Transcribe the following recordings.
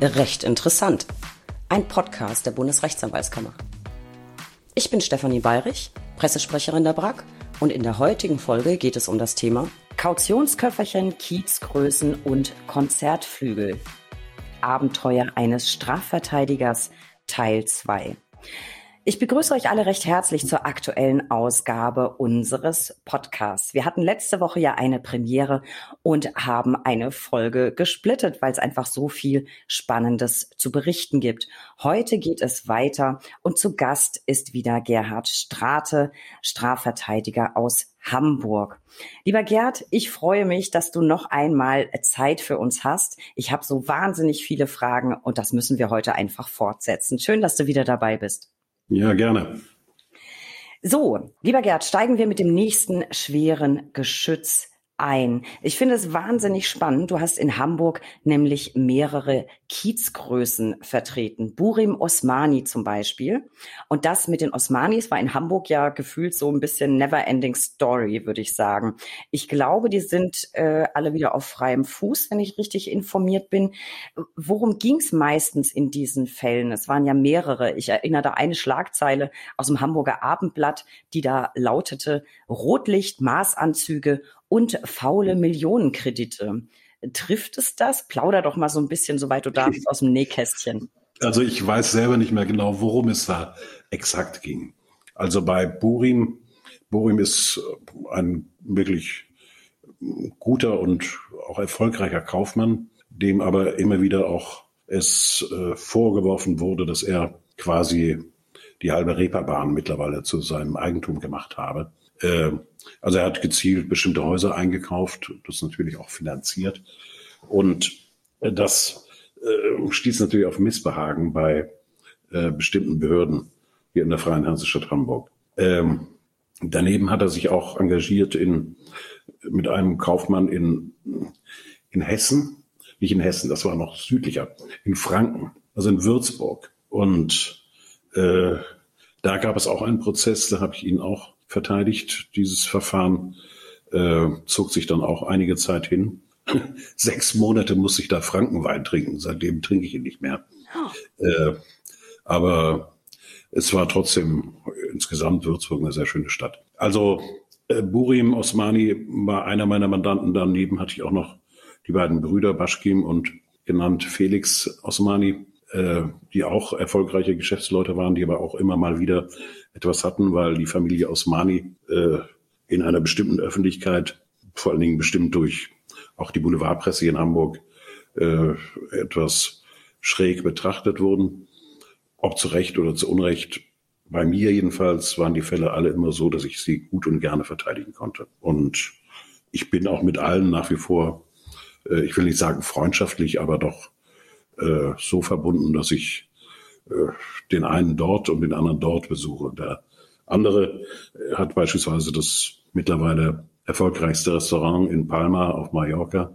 Recht interessant. Ein Podcast der Bundesrechtsanwaltskammer. Ich bin Stefanie Bayrich, Pressesprecherin der BRAG, und in der heutigen Folge geht es um das Thema Kautionsköfferchen, Kiezgrößen und Konzertflügel. Abenteuer eines Strafverteidigers Teil 2. Ich begrüße euch alle recht herzlich zur aktuellen Ausgabe unseres Podcasts. Wir hatten letzte Woche ja eine Premiere und haben eine Folge gesplittet, weil es einfach so viel Spannendes zu berichten gibt. Heute geht es weiter und zu Gast ist wieder Gerhard Strate, Strafverteidiger aus Hamburg. Lieber Gerd, ich freue mich, dass du noch einmal Zeit für uns hast. Ich habe so wahnsinnig viele Fragen und das müssen wir heute einfach fortsetzen. Schön, dass du wieder dabei bist. Ja, gerne. So, lieber Gerd, steigen wir mit dem nächsten schweren Geschütz ein. Ich finde es wahnsinnig spannend. Du hast in Hamburg nämlich mehrere Kiezgrößen vertreten. Burim Osmani zum Beispiel. Und das mit den Osmanis war in Hamburg ja gefühlt so ein bisschen never-ending Story, würde ich sagen. Ich glaube, die sind alle wieder auf freiem Fuß, wenn ich richtig informiert bin. Worum ging es meistens in diesen Fällen? Es waren ja mehrere. Ich erinnere da eine Schlagzeile aus dem Hamburger Abendblatt, die da lautete: Rotlicht, Maßanzüge und faule Millionenkredite. Trifft es das? Plauder doch mal so ein bisschen, soweit du darfst, aus dem Nähkästchen. Also ich weiß selber nicht mehr genau, worum es da exakt ging. Also bei Burim ist ein wirklich guter und auch erfolgreicher Kaufmann, dem aber immer wieder auch es vorgeworfen wurde, dass er quasi die halbe Reeperbahn mittlerweile zu seinem Eigentum gemacht habe. Also er hat gezielt bestimmte Häuser eingekauft, das natürlich auch finanziert. Und das stieß natürlich auf Missbehagen bei bestimmten Behörden hier in der Freien Hansestadt Hamburg. Daneben hat er sich auch engagiert mit einem Kaufmann in Hessen, nicht in Hessen, das war noch südlicher, in Franken, also in Würzburg. Und da gab es auch einen Prozess, da habe ich ihn auch verteidigt. Dieses Verfahren zog sich dann auch einige Zeit hin. 6 Monate musste ich da Frankenwein trinken. Seitdem trinke ich ihn nicht mehr. Aber es war trotzdem insgesamt Würzburg eine sehr schöne Stadt. Also Burim Osmani war einer meiner Mandanten. Daneben hatte ich auch noch die beiden Brüder Baschkim und genannt Felix Osmani, die auch erfolgreiche Geschäftsleute waren, die aber auch immer mal wieder etwas hatten, weil die Familie Osmani in einer bestimmten Öffentlichkeit, vor allen Dingen bestimmt durch auch die Boulevardpresse hier in Hamburg, etwas schräg betrachtet wurden. Ob zu Recht oder zu Unrecht. Bei mir jedenfalls waren die Fälle alle immer so, dass ich sie gut und gerne verteidigen konnte. Und ich bin auch mit allen nach wie vor, ich will nicht sagen freundschaftlich, aber doch so verbunden, dass ich den einen dort und den anderen dort besuche. Der andere hat beispielsweise das mittlerweile erfolgreichste Restaurant in Palma auf Mallorca,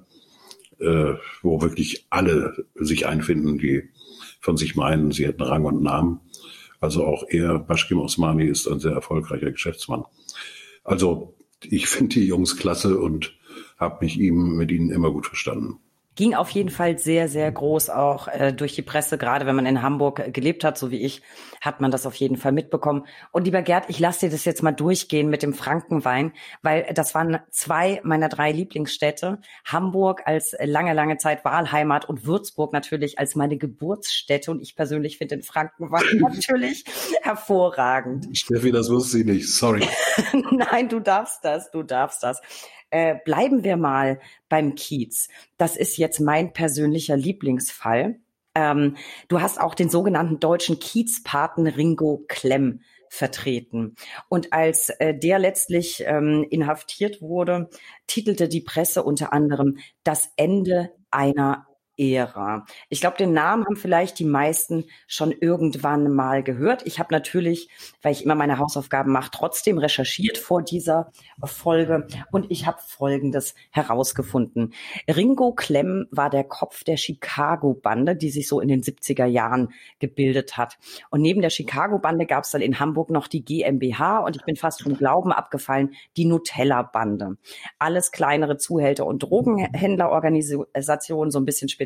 wo wirklich alle sich einfinden, die von sich meinen, sie hätten Rang und Namen. Also auch er, Baschkim Osmani, ist ein sehr erfolgreicher Geschäftsmann. Also ich finde die Jungs klasse und habe mich mit ihnen immer gut verstanden. Ging auf jeden Fall sehr, sehr groß auch durch die Presse. Gerade wenn man in Hamburg gelebt hat, so wie ich, hat man das auf jeden Fall mitbekommen. Und lieber Gerd, ich lasse dir das jetzt mal durchgehen mit dem Frankenwein, weil das waren 2 meiner 3 Lieblingsstädte. Hamburg als lange, lange Zeit Wahlheimat und Würzburg natürlich als meine Geburtsstätte. Und ich persönlich finde den Frankenwein natürlich hervorragend. Steffi, das wusste ich nicht. Sorry. Nein, du darfst das. Bleiben wir mal beim Kiez. Das ist jetzt mein persönlicher Lieblingsfall. Du hast auch den sogenannten deutschen Kiezpaten Ringo Klemm vertreten. Und als der letztlich inhaftiert wurde, titelte die Presse unter anderem das Ende einer Ära. Ich glaube, den Namen haben vielleicht die meisten schon irgendwann mal gehört. Ich habe natürlich, weil ich immer meine Hausaufgaben mache, trotzdem recherchiert vor dieser Folge und ich habe Folgendes herausgefunden. Ringo Klemm war der Kopf der Chicago-Bande, die sich so in den 70er Jahren gebildet hat. Und neben der Chicago-Bande gab es dann in Hamburg noch die GmbH und ich bin fast vom Glauben abgefallen, die Nutella-Bande. Alles kleinere Zuhälter- und Drogenhändlerorganisationen, so ein bisschen speziell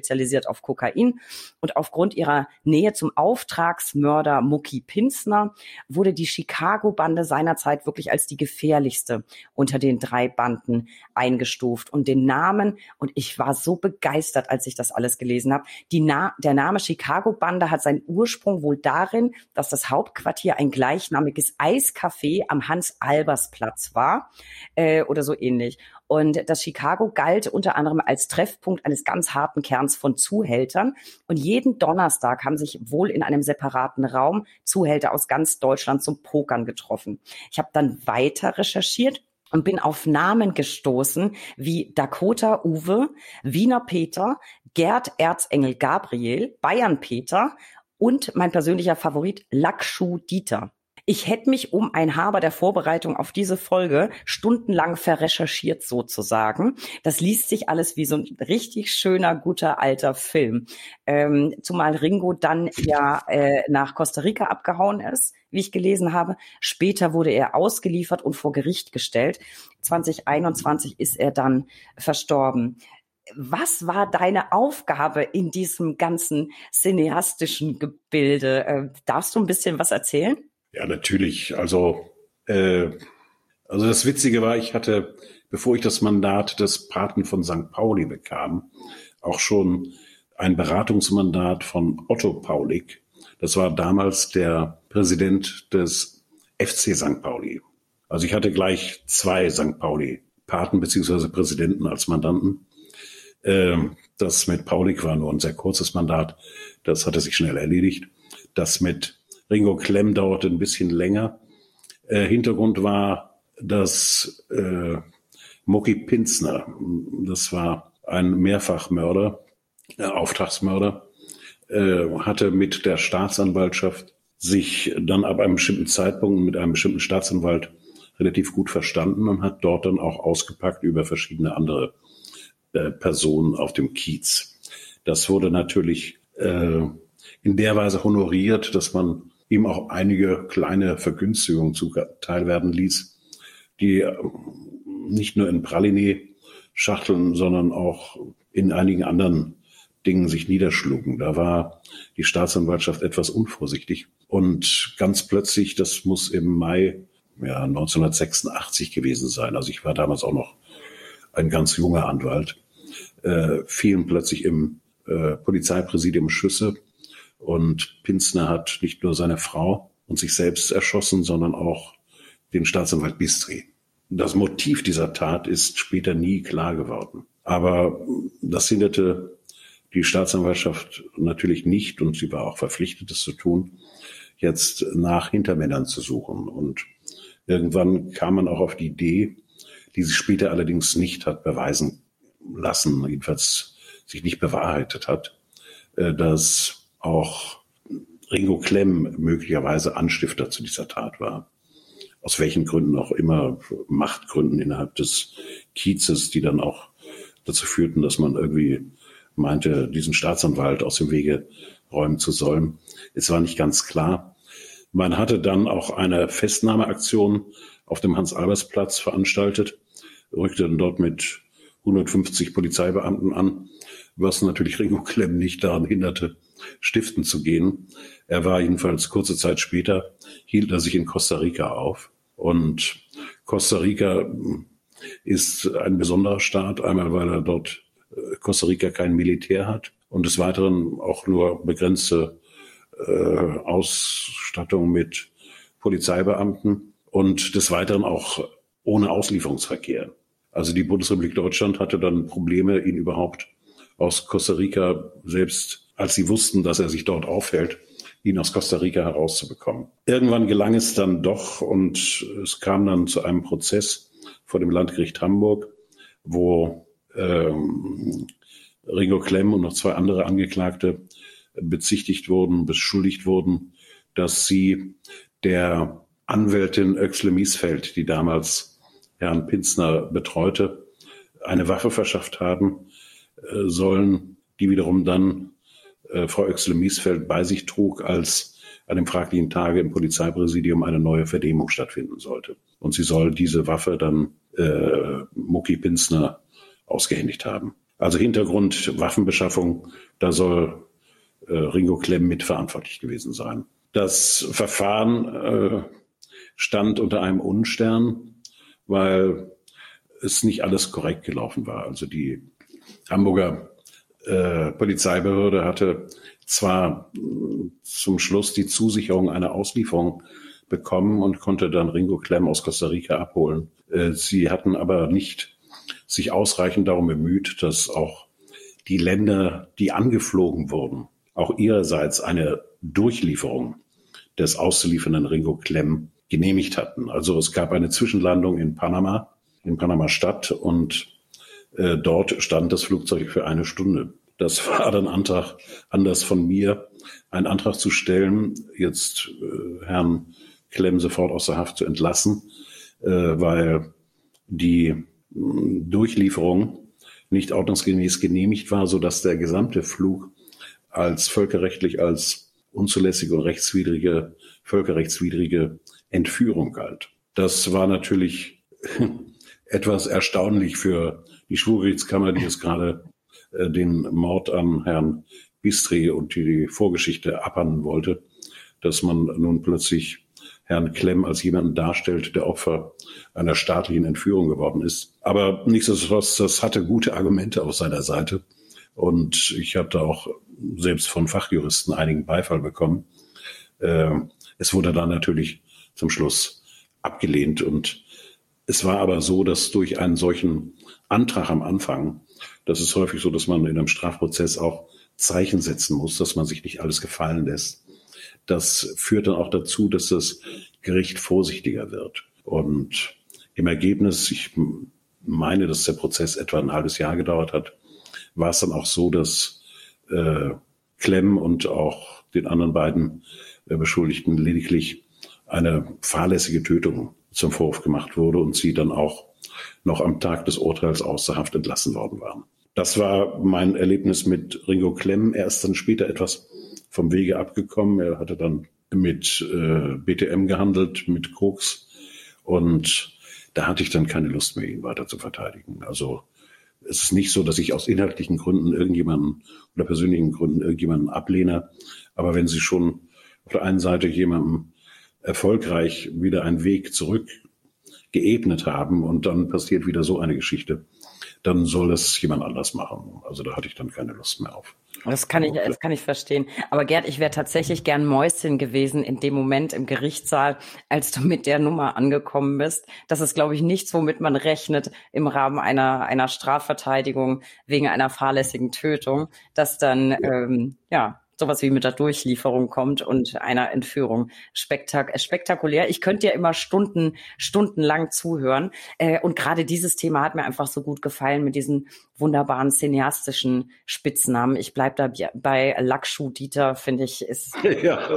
spezialisiert auf Kokain. Und aufgrund ihrer Nähe zum Auftragsmörder Mucki Pinzner wurde die Chicago-Bande seinerzeit wirklich als die gefährlichste unter den 3 Banden eingestuft. Und den Namen, und ich war so begeistert, als ich das alles gelesen habe, der Name Chicago-Bande hat seinen Ursprung wohl darin, dass das Hauptquartier ein gleichnamiges Eiscafé am Hans-Albers-Platz war oder so ähnlich. Und das Chicago galt unter anderem als Treffpunkt eines ganz harten Kerns von Zuhältern. Und jeden Donnerstag haben sich wohl in einem separaten Raum Zuhälter aus ganz Deutschland zum Pokern getroffen. Ich habe dann weiter recherchiert und bin auf Namen gestoßen wie Dakota Uwe, Wiener Peter, Gerd Erzengel Gabriel, Bayern Peter und mein persönlicher Favorit Lackschuh Dieter. Ich hätte mich um ein Haar bei der Vorbereitung auf diese Folge stundenlang verrecherchiert sozusagen. Das liest sich alles wie so ein richtig schöner, guter, alter Film. Zumal Ringo dann ja nach Costa Rica abgehauen ist, wie ich gelesen habe. Später wurde er ausgeliefert und vor Gericht gestellt. 2021 ist er dann verstorben. Was war deine Aufgabe in diesem ganzen cineastischen Gebilde? Darfst du ein bisschen was erzählen? Ja, natürlich. Also das Witzige war, ich hatte, bevor ich das Mandat des Paten von St. Pauli bekam, auch schon ein Beratungsmandat von Otto Paulik. Das war damals der Präsident des FC St. Pauli. Also ich hatte gleich 2 St. Pauli-Paten bzw. Präsidenten als Mandanten. Das mit Paulik war nur ein sehr kurzes Mandat. Das hatte sich schnell erledigt. Das mit Ringo Klemm dauerte ein bisschen länger. Hintergrund war, dass Mucki Pinzner, das war ein Mehrfachmörder, Auftragsmörder, hatte mit der Staatsanwaltschaft sich dann ab einem bestimmten Zeitpunkt mit einem bestimmten Staatsanwalt relativ gut verstanden und hat dort dann auch ausgepackt über verschiedene andere Personen auf dem Kiez. Das wurde natürlich in der Weise honoriert, dass man ihm auch einige kleine Vergünstigungen zuteil werden ließ, die nicht nur in Praline-Schachteln, sondern auch in einigen anderen Dingen sich niederschlugen. Da war die Staatsanwaltschaft etwas unvorsichtig. Und ganz plötzlich, das muss im Mai 1986 gewesen sein, also ich war damals auch noch ein ganz junger Anwalt, fielen plötzlich im Polizeipräsidium Schüsse. Und Pinzner hat nicht nur seine Frau und sich selbst erschossen, sondern auch den Staatsanwalt Bistri. Das Motiv dieser Tat ist später nie klar geworden. Aber das hinderte die Staatsanwaltschaft natürlich nicht, und sie war auch verpflichtet, das zu tun, jetzt nach Hintermännern zu suchen. Und irgendwann kam man auch auf die Idee, die sich später allerdings nicht hat beweisen lassen, jedenfalls sich nicht bewahrheitet hat, dass auch Ringo Klemm möglicherweise Anstifter zu dieser Tat war. Aus welchen Gründen auch immer, Machtgründen innerhalb des Kiezes, die dann auch dazu führten, dass man irgendwie meinte, diesen Staatsanwalt aus dem Wege räumen zu sollen. Es war nicht ganz klar. Man hatte dann auch eine Festnahmeaktion auf dem Hans-Albers-Platz veranstaltet, rückte dann dort mit 150 Polizeibeamten an, was natürlich Ringo Klemm nicht daran hinderte, stiften zu gehen. Er war jedenfalls kurze Zeit später, hielt er sich in Costa Rica auf. Und Costa Rica ist ein besonderer Staat, einmal weil er dort Costa Rica kein Militär hat und des Weiteren auch nur begrenzte Ausstattung mit Polizeibeamten und des Weiteren auch ohne Auslieferungsverkehr. Also die Bundesrepublik Deutschland hatte dann Probleme, ihn überhaupt aus Costa Rica, selbst als sie wussten, dass er sich dort aufhält, ihn aus Costa Rica herauszubekommen. Irgendwann gelang es dann doch und es kam dann zu einem Prozess vor dem Landgericht Hamburg, wo Ringo Klemm und noch 2 andere Angeklagte beschuldigt wurden, dass sie der Anwältin Oechsle Miesfeld, die damals Herrn Pinzner betreute, eine Waffe verschafft haben sollen, die wiederum dann Frau Oechsle Miesfeld bei sich trug, als an dem fraglichen Tage im Polizeipräsidium eine neue Vernehmung stattfinden sollte. Und sie soll diese Waffe dann Mucki Pinzner ausgehändigt haben. Also Hintergrund Waffenbeschaffung, da soll Ringo Klemm mitverantwortlich gewesen sein. Das Verfahren stand unter einem Unstern, weil es nicht alles korrekt gelaufen war. Also die Hamburger Polizeibehörde hatte zwar zum Schluss die Zusicherung einer Auslieferung bekommen und konnte dann Ringo Klemm aus Costa Rica abholen. Sie hatten aber nicht sich ausreichend darum bemüht, dass auch die Länder, die angeflogen wurden, auch ihrerseits eine Durchlieferung des auszuliefernden Ringo Klemm genehmigt hatten. Also es gab eine Zwischenlandung in Panama Stadt, und dort stand das Flugzeug für 1 Stunde. Das war dann Anlass von mir, einen Antrag zu stellen, jetzt Herrn Klemm sofort aus der Haft zu entlassen, weil die Durchlieferung nicht ordnungsgemäß genehmigt war, sodass der gesamte Flug als völkerrechtlich als unzulässige und völkerrechtswidrige Entführung galt. Das war natürlich etwas erstaunlich für die Schwurgerichtskammer, die es gerade den Mord an Herrn Bistri und die Vorgeschichte abhandeln wollte, dass man nun plötzlich Herrn Klemm als jemanden darstellt, der Opfer einer staatlichen Entführung geworden ist. Aber nichtsdestotrotz, das hatte gute Argumente auf seiner Seite. Und ich hatte auch selbst von Fachjuristen einigen Beifall bekommen. Es wurde dann natürlich zum Schluss abgelehnt. Und es war aber so, dass durch einen solchen Antrag am Anfang, das ist häufig so, dass man in einem Strafprozess auch Zeichen setzen muss, dass man sich nicht alles gefallen lässt. Das führt dann auch dazu, dass das Gericht vorsichtiger wird. Und im Ergebnis, ich meine, dass der Prozess etwa ein halbes Jahr gedauert hat, war es dann auch so, dass Klemm und auch den anderen beiden Beschuldigten lediglich eine fahrlässige Tötung zum Vorwurf gemacht wurde und sie dann auch noch am Tag des Urteils aus der Haft entlassen worden waren. Das war mein Erlebnis mit Ringo Klemm. Er ist dann später etwas vom Wege abgekommen. Er hatte dann mit BTM gehandelt, mit Koks. Und da hatte ich dann keine Lust mehr, ihn weiter zu verteidigen. Also es ist nicht so, dass ich aus inhaltlichen Gründen irgendjemanden oder persönlichen Gründen irgendjemanden ablehne. Aber wenn Sie schon auf der einen Seite jemandem erfolgreich wieder einen Weg zurück geebnet haben und dann passiert wieder so eine Geschichte, dann soll es jemand anders machen. Also da hatte ich dann keine Lust mehr auf. Das kann ich verstehen. Aber Gerd, ich wäre tatsächlich gern Mäuschen gewesen in dem Moment im Gerichtssaal, als du mit der Nummer angekommen bist. Das ist, glaube ich, nichts, womit man rechnet im Rahmen einer Strafverteidigung wegen einer fahrlässigen Tötung, dass dann, sowas wie mit der Durchlieferung kommt und einer Entführung. Spektakulär. Ich könnte ja immer stundenlang zuhören. Und gerade dieses Thema hat mir einfach so gut gefallen mit diesen wunderbaren cineastischen Spitznamen. Ich bleib da bei Lackschuh Dieter, finde ich, ist... Ja,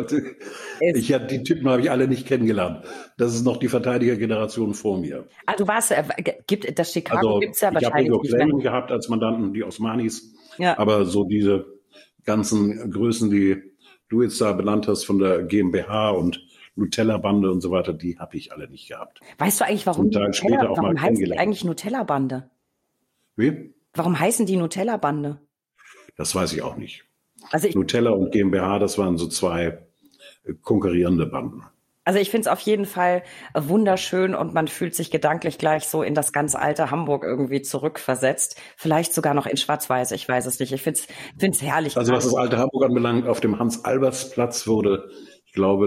die Typen habe ich alle nicht kennengelernt. Das ist noch die Verteidigergeneration vor mir. Ah, du warst, das Chicago gibt's ja wahrscheinlich nicht mehr. Ich habe Klemm gehabt als Mandanten, die Osmanis. Ja. Aber so diese ganzen Größen, die du jetzt da benannt hast von der GmbH und Nutella-Bande und so weiter, die habe ich alle nicht gehabt. Weißt du eigentlich, warum heißt die eigentlich Nutella-Bande? Wie? Warum heißen die Nutella-Bande? Das weiß ich auch nicht. Also Nutella und GmbH, das waren so zwei konkurrierende Banden. Also ich finde es auf jeden Fall wunderschön und man fühlt sich gedanklich gleich so in das ganz alte Hamburg irgendwie zurückversetzt. Vielleicht sogar noch in Schwarz-Weiß, ich weiß es nicht. Ich finde es herrlich. Also was das alte Hamburg anbelangt, auf dem Hans-Albers-Platz wurde, ich glaube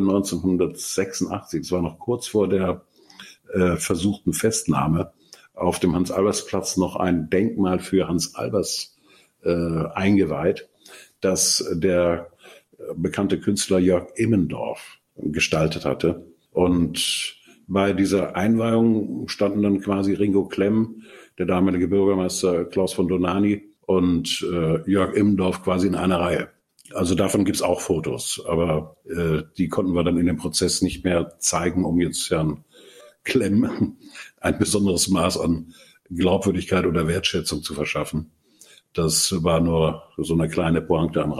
1986, es war noch kurz vor der versuchten Festnahme, auf dem Hans-Albers-Platz noch ein Denkmal für Hans Albers eingeweiht, das der bekannte Künstler Jörg Immendorf gestaltet hatte. Und bei dieser Einweihung standen dann quasi Ringo Klemm, der damalige Bürgermeister Klaus von Donani und Jörg Immendorf quasi in einer Reihe. Also davon gibt's auch Fotos, aber die konnten wir dann in dem Prozess nicht mehr zeigen, um jetzt Herrn Klemm ein besonderes Maß an Glaubwürdigkeit oder Wertschätzung zu verschaffen. Das war nur so eine kleine Pointe am Rande.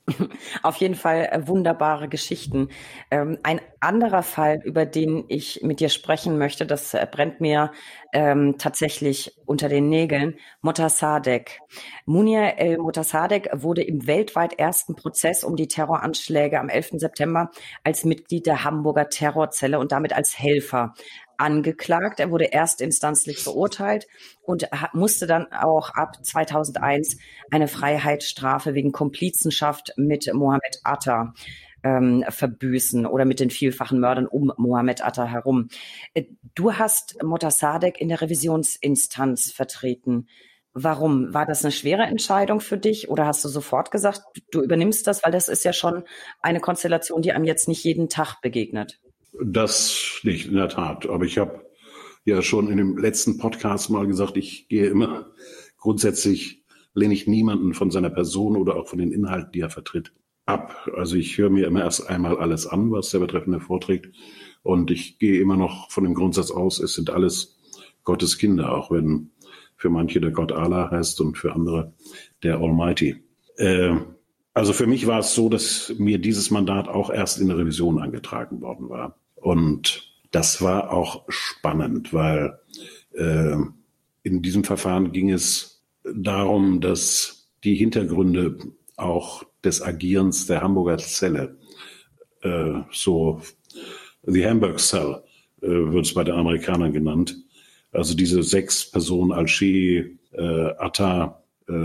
Auf jeden Fall wunderbare Geschichten. Ein anderer Fall, über den ich mit dir sprechen möchte, das brennt mir tatsächlich unter den Nägeln. Motassadegh. Munir el-Motassadegh wurde im weltweit ersten Prozess um die Terroranschläge am 11. September als Mitglied der Hamburger Terrorzelle und damit als Helfer angeklagt. Er wurde erstinstanzlich verurteilt und musste dann auch ab 2001 eine Freiheitsstrafe wegen Komplizenschaft mit Mohammed Atta verbüßen oder mit den vielfachen Mördern um Mohammed Atta herum. Du hast Motassadegh in der Revisionsinstanz vertreten. Warum? War das eine schwere Entscheidung für dich oder hast du sofort gesagt, du übernimmst das? Weil das ist ja schon eine Konstellation, die einem jetzt nicht jeden Tag begegnet. Das nicht, in der Tat. Aber ich habe ja schon in dem letzten Podcast mal gesagt, ich gehe immer grundsätzlich, lehne ich niemanden von seiner Person oder auch von den Inhalten, die er vertritt, ab. Also ich höre mir immer erst einmal alles an, was der Betreffende vorträgt. Und ich gehe immer noch von dem Grundsatz aus, es sind alles Gottes Kinder, auch wenn für manche der Gott Allah heißt und für andere der Almighty. Also für mich war es so, dass mir dieses Mandat auch erst in der Revision angetragen worden war. Und das war auch spannend, weil in diesem Verfahren ging es darum, dass die Hintergründe auch des Agierens der Hamburger Zelle, so the Hamburg Cell wird es bei den Amerikanern genannt, also diese 6 Personen, Al-Sheh, Atta,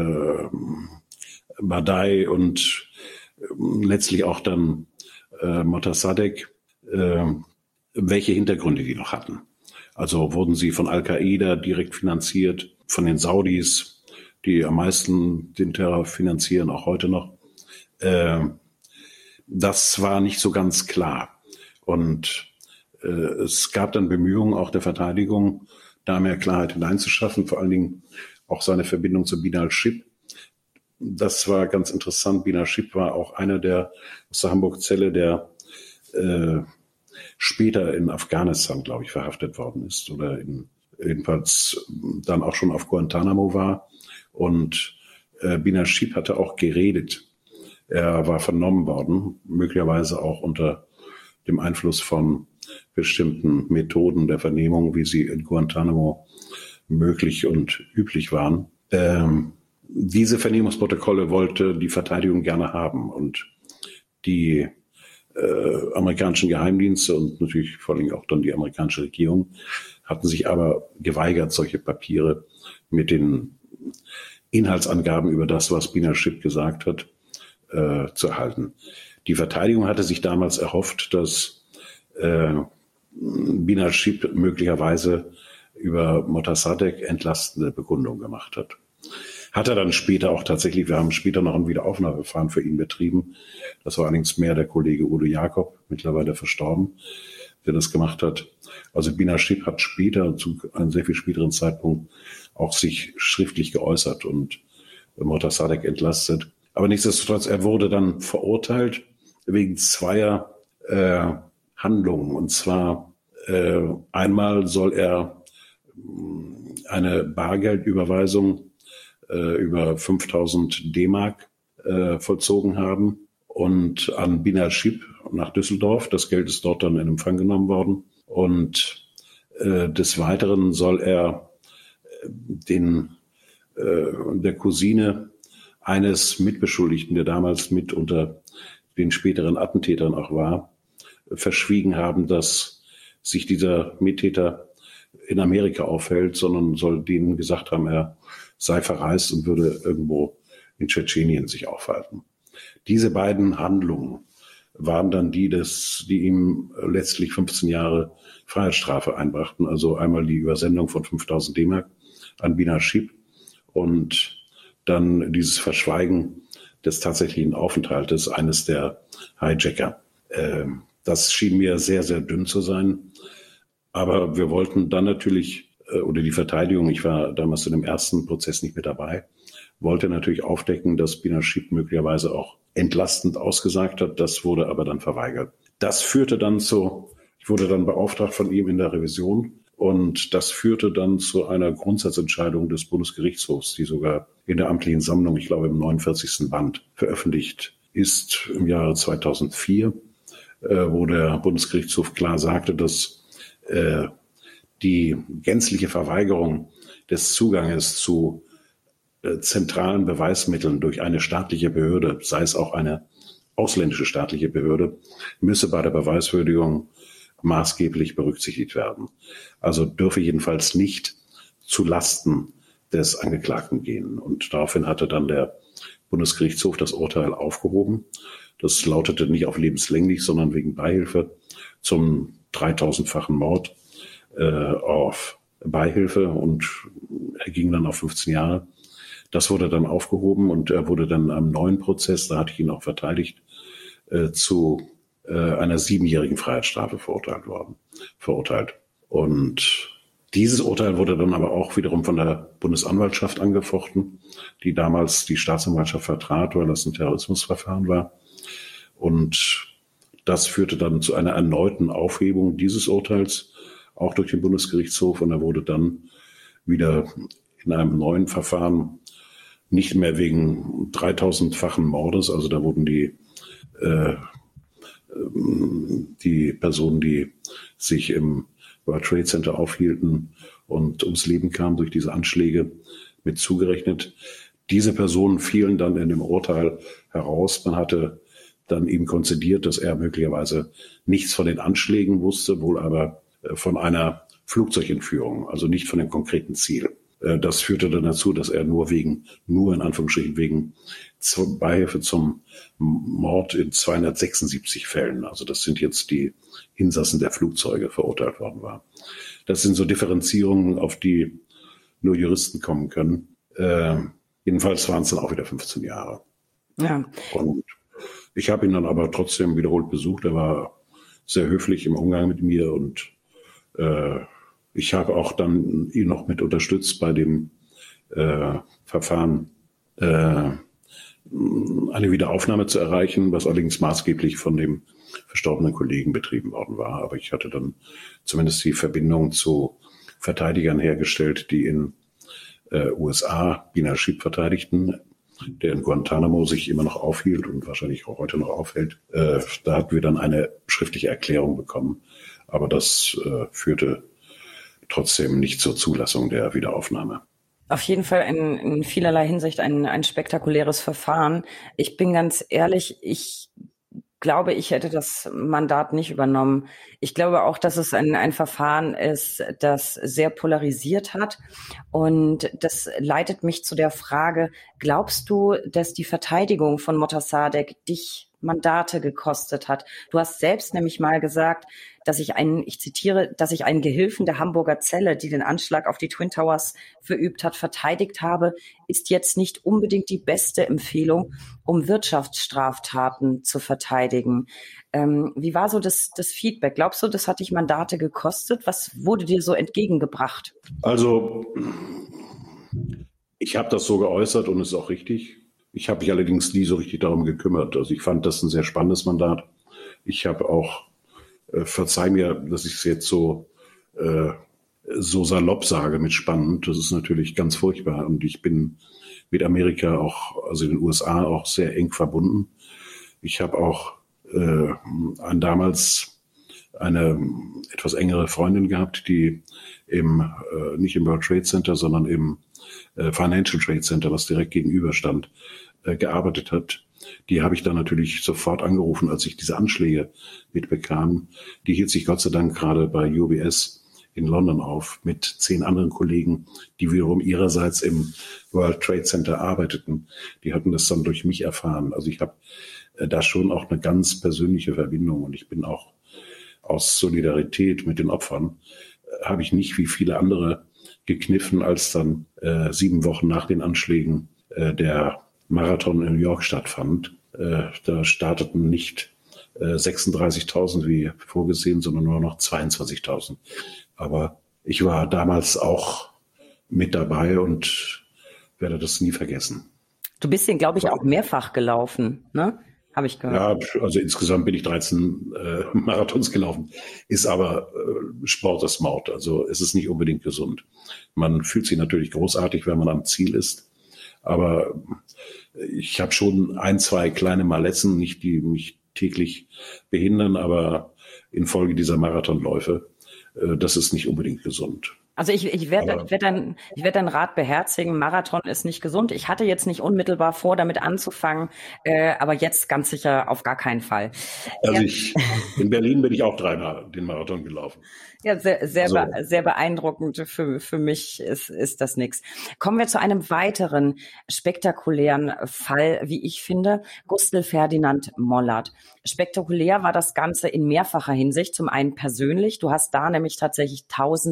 Badai und letztlich auch dann Motassadegh, welche Hintergründe die noch hatten. Also wurden sie von Al-Qaida direkt finanziert, von den Saudis, die am meisten den Terror finanzieren, auch heute noch. Das war nicht so ganz klar. Und es gab dann Bemühungen auch der Verteidigung, da mehr Klarheit hineinzuschaffen, vor allen Dingen auch seine Verbindung zu Binal Ship. Das war ganz interessant. Binal Ship war auch einer der aus der Hamburg-Zelle, der später in Afghanistan, glaube ich, verhaftet worden ist oder jedenfalls dann auch schon auf Guantanamo war. Und Binal Ship hatte auch geredet. Er war vernommen worden, möglicherweise auch unter dem Einfluss von bestimmten Methoden der Vernehmung, wie sie in Guantanamo möglich und üblich waren. Diese Vernehmungsprotokolle wollte die Verteidigung gerne haben und die amerikanischen Geheimdienste und natürlich vor allem auch dann die amerikanische Regierung hatten sich aber geweigert, solche Papiere mit den Inhaltsangaben über das, was Binal Ship gesagt hat, zu erhalten. Die Verteidigung hatte sich damals erhofft, dass Binal Ship möglicherweise über Motassadegh entlastende Bekundung gemacht hat. Hat er dann später auch tatsächlich, wir haben später noch ein Wiederaufnahmeverfahren für ihn betrieben. Das war allerdings mehr der Kollege Udo Jakob, mittlerweile verstorben, der das gemacht hat. Also Binal Ship hat später, zu einem sehr viel späteren Zeitpunkt, auch sich schriftlich geäußert und Motassadegh entlastet. Aber nichtsdestotrotz, er wurde dann verurteilt wegen zweier Handlungen. Und zwar einmal soll er eine Bargeldüberweisung über 5.000 D-Mark vollzogen haben und an Binal Ship nach Düsseldorf. Das Geld ist dort dann in Empfang genommen worden. Und des Weiteren soll er der Cousine eines Mitbeschuldigten, der damals mit unter den späteren Attentätern auch war, verschwiegen haben, dass sich dieser Mittäter in Amerika aufhält, sondern soll denen gesagt haben, er sei verreist und würde irgendwo in Tschetschenien sich aufhalten. Diese beiden Handlungen waren dann die ihm letztlich 15 Jahre Freiheitsstrafe einbrachten. Also einmal die Übersendung von 5.000 D-Mark an Binal Ship und dann dieses Verschweigen des tatsächlichen Aufenthaltes eines der Hijacker. Das schien mir sehr, sehr dünn zu sein. Aber wir wollten dann natürlich, oder die Verteidigung, ich war damals in dem ersten Prozess nicht mit dabei, wollte natürlich aufdecken, dass Binal Ship möglicherweise auch entlastend ausgesagt hat. Das wurde aber dann verweigert. Das führte dann ich wurde dann beauftragt von ihm in der Revision. Und das führte dann zu einer Grundsatzentscheidung des Bundesgerichtshofs, die sogar in der amtlichen Sammlung, ich glaube im 49. Band, veröffentlicht ist im Jahre 2004, wo der Bundesgerichtshof klar sagte, dass die gänzliche Verweigerung des Zuganges zu zentralen Beweismitteln durch eine staatliche Behörde, sei es auch eine ausländische staatliche Behörde, müsse bei der Beweiswürdigung maßgeblich berücksichtigt werden. Also dürfe jedenfalls nicht zu Lasten des Angeklagten gehen. Und daraufhin hatte dann der Bundesgerichtshof das Urteil aufgehoben. Das lautete nicht auf lebenslänglich, sondern wegen Beihilfe zum 3000-fachen Mord auf Beihilfe, und er ging dann auf 15 Jahre. Das wurde dann aufgehoben und er wurde dann am neuen Prozess, da hatte ich ihn auch verteidigt, zu einer 7-jährigen Freiheitsstrafe verurteilt. Und dieses Urteil wurde dann aber auch wiederum von der Bundesanwaltschaft angefochten, die damals die Staatsanwaltschaft vertrat, weil das ein Terrorismusverfahren war. Und das führte dann zu einer erneuten Aufhebung dieses Urteils, auch durch den Bundesgerichtshof. Und er wurde dann wieder in einem neuen Verfahren, nicht mehr wegen 3000-fachen Mordes, also da wurden die Personen, die sich im World Trade Center aufhielten und ums Leben kamen durch diese Anschläge, mit zugerechnet. Diese Personen fielen dann in dem Urteil heraus. Man hatte dann ihm konzidiert, dass er möglicherweise nichts von den Anschlägen wusste, wohl aber von einer Flugzeugentführung, also nicht von dem konkreten Ziel. Das führte dann dazu, dass er nur in Anführungsstrichen wegen Beihilfe zum Mord in 276 Fällen, also das sind jetzt die Insassen der Flugzeuge, verurteilt worden war. Das sind so Differenzierungen, auf die nur Juristen kommen können. Jedenfalls waren es dann auch wieder 15 Jahre. Ja. Und ich habe ihn dann aber trotzdem wiederholt besucht. Er war sehr höflich im Umgang mit mir und ich habe auch dann ihn noch mit unterstützt bei dem Verfahren, eine Wiederaufnahme zu erreichen, was allerdings maßgeblich von dem verstorbenen Kollegen betrieben worden war. Aber ich hatte dann zumindest die Verbindung zu Verteidigern hergestellt, die in USA Bin al-Shib verteidigten, der in Guantanamo sich immer noch aufhielt und wahrscheinlich auch heute noch aufhält. Da hatten wir dann eine schriftliche Erklärung bekommen. Aber das führte trotzdem nicht zur Zulassung der Wiederaufnahme. Auf jeden Fall in vielerlei Hinsicht ein spektakuläres Verfahren. Ich bin ganz ehrlich, ich glaube, ich hätte das Mandat nicht übernommen. Ich glaube auch, dass es ein Verfahren ist, das sehr polarisiert hat. Und das leitet mich zu der Frage, glaubst du, dass die Verteidigung von Motassadegh dich Mandate gekostet hat? Du hast selbst nämlich mal gesagt, dass ich einen Gehilfen der Hamburger Zelle, die den Anschlag auf die Twin Towers verübt hat, verteidigt habe, ist jetzt nicht unbedingt die beste Empfehlung, um Wirtschaftsstraftaten zu verteidigen. Wie war so das Feedback? Glaubst du, das hat dich Mandate gekostet? Was wurde dir so entgegengebracht? Also, ich habe das so geäußert und ist auch richtig. Ich habe mich allerdings nie so richtig darum gekümmert. Also ich fand das ein sehr spannendes Mandat. Ich habe auch, verzeih mir, dass ich es jetzt so salopp sage mit spannend. Das ist natürlich ganz furchtbar. Und ich bin mit Amerika auch, also in den USA auch sehr eng verbunden. Ich habe auch damals eine etwas engere Freundin gehabt, die nicht im World Trade Center, sondern im Financial Trade Center, was direkt gegenüber stand, gearbeitet hat. Die habe ich dann natürlich sofort angerufen, als ich diese Anschläge mitbekam. Die hielt sich Gott sei Dank gerade bei UBS in London auf mit 10 anderen Kollegen, die wiederum ihrerseits im World Trade Center arbeiteten. Die hatten das dann durch mich erfahren. Also ich habe da schon auch eine ganz persönliche Verbindung und ich bin auch aus Solidarität mit den Opfern, habe ich nicht wie viele andere gekniffen, als dann 7 Wochen nach den Anschlägen der Marathon in New York stattfand. Da starteten nicht 36.000 wie vorgesehen, sondern nur noch 22.000. Aber ich war damals auch mit dabei und werde das nie vergessen. Du bist den, glaube ich, auch mehrfach gelaufen, ne? Habe ich gehört. Ja, also insgesamt bin ich 13 Marathons gelaufen. Ist aber Sport ist Mord. Also es ist nicht unbedingt gesund. Man fühlt sich natürlich großartig, wenn man am Ziel ist. Aber ich habe schon ein, zwei kleine Malessen, nicht die mich täglich behindern, aber infolge dieser Marathonläufe, das ist nicht unbedingt gesund. Also ich werd deinen Rat beherzigen. Marathon ist nicht gesund. Ich hatte jetzt nicht unmittelbar vor, damit anzufangen, aber jetzt ganz sicher auf gar keinen Fall. Also in Berlin bin ich auch dreimal den Marathon gelaufen. Ja, sehr beeindruckend. Für mich ist das nix. Kommen wir zu einem weiteren spektakulären Fall, wie ich finde. Gustl Ferdinand Mollert. Spektakulär war das Ganze in mehrfacher Hinsicht. Zum einen persönlich. Du hast da nämlich tatsächlich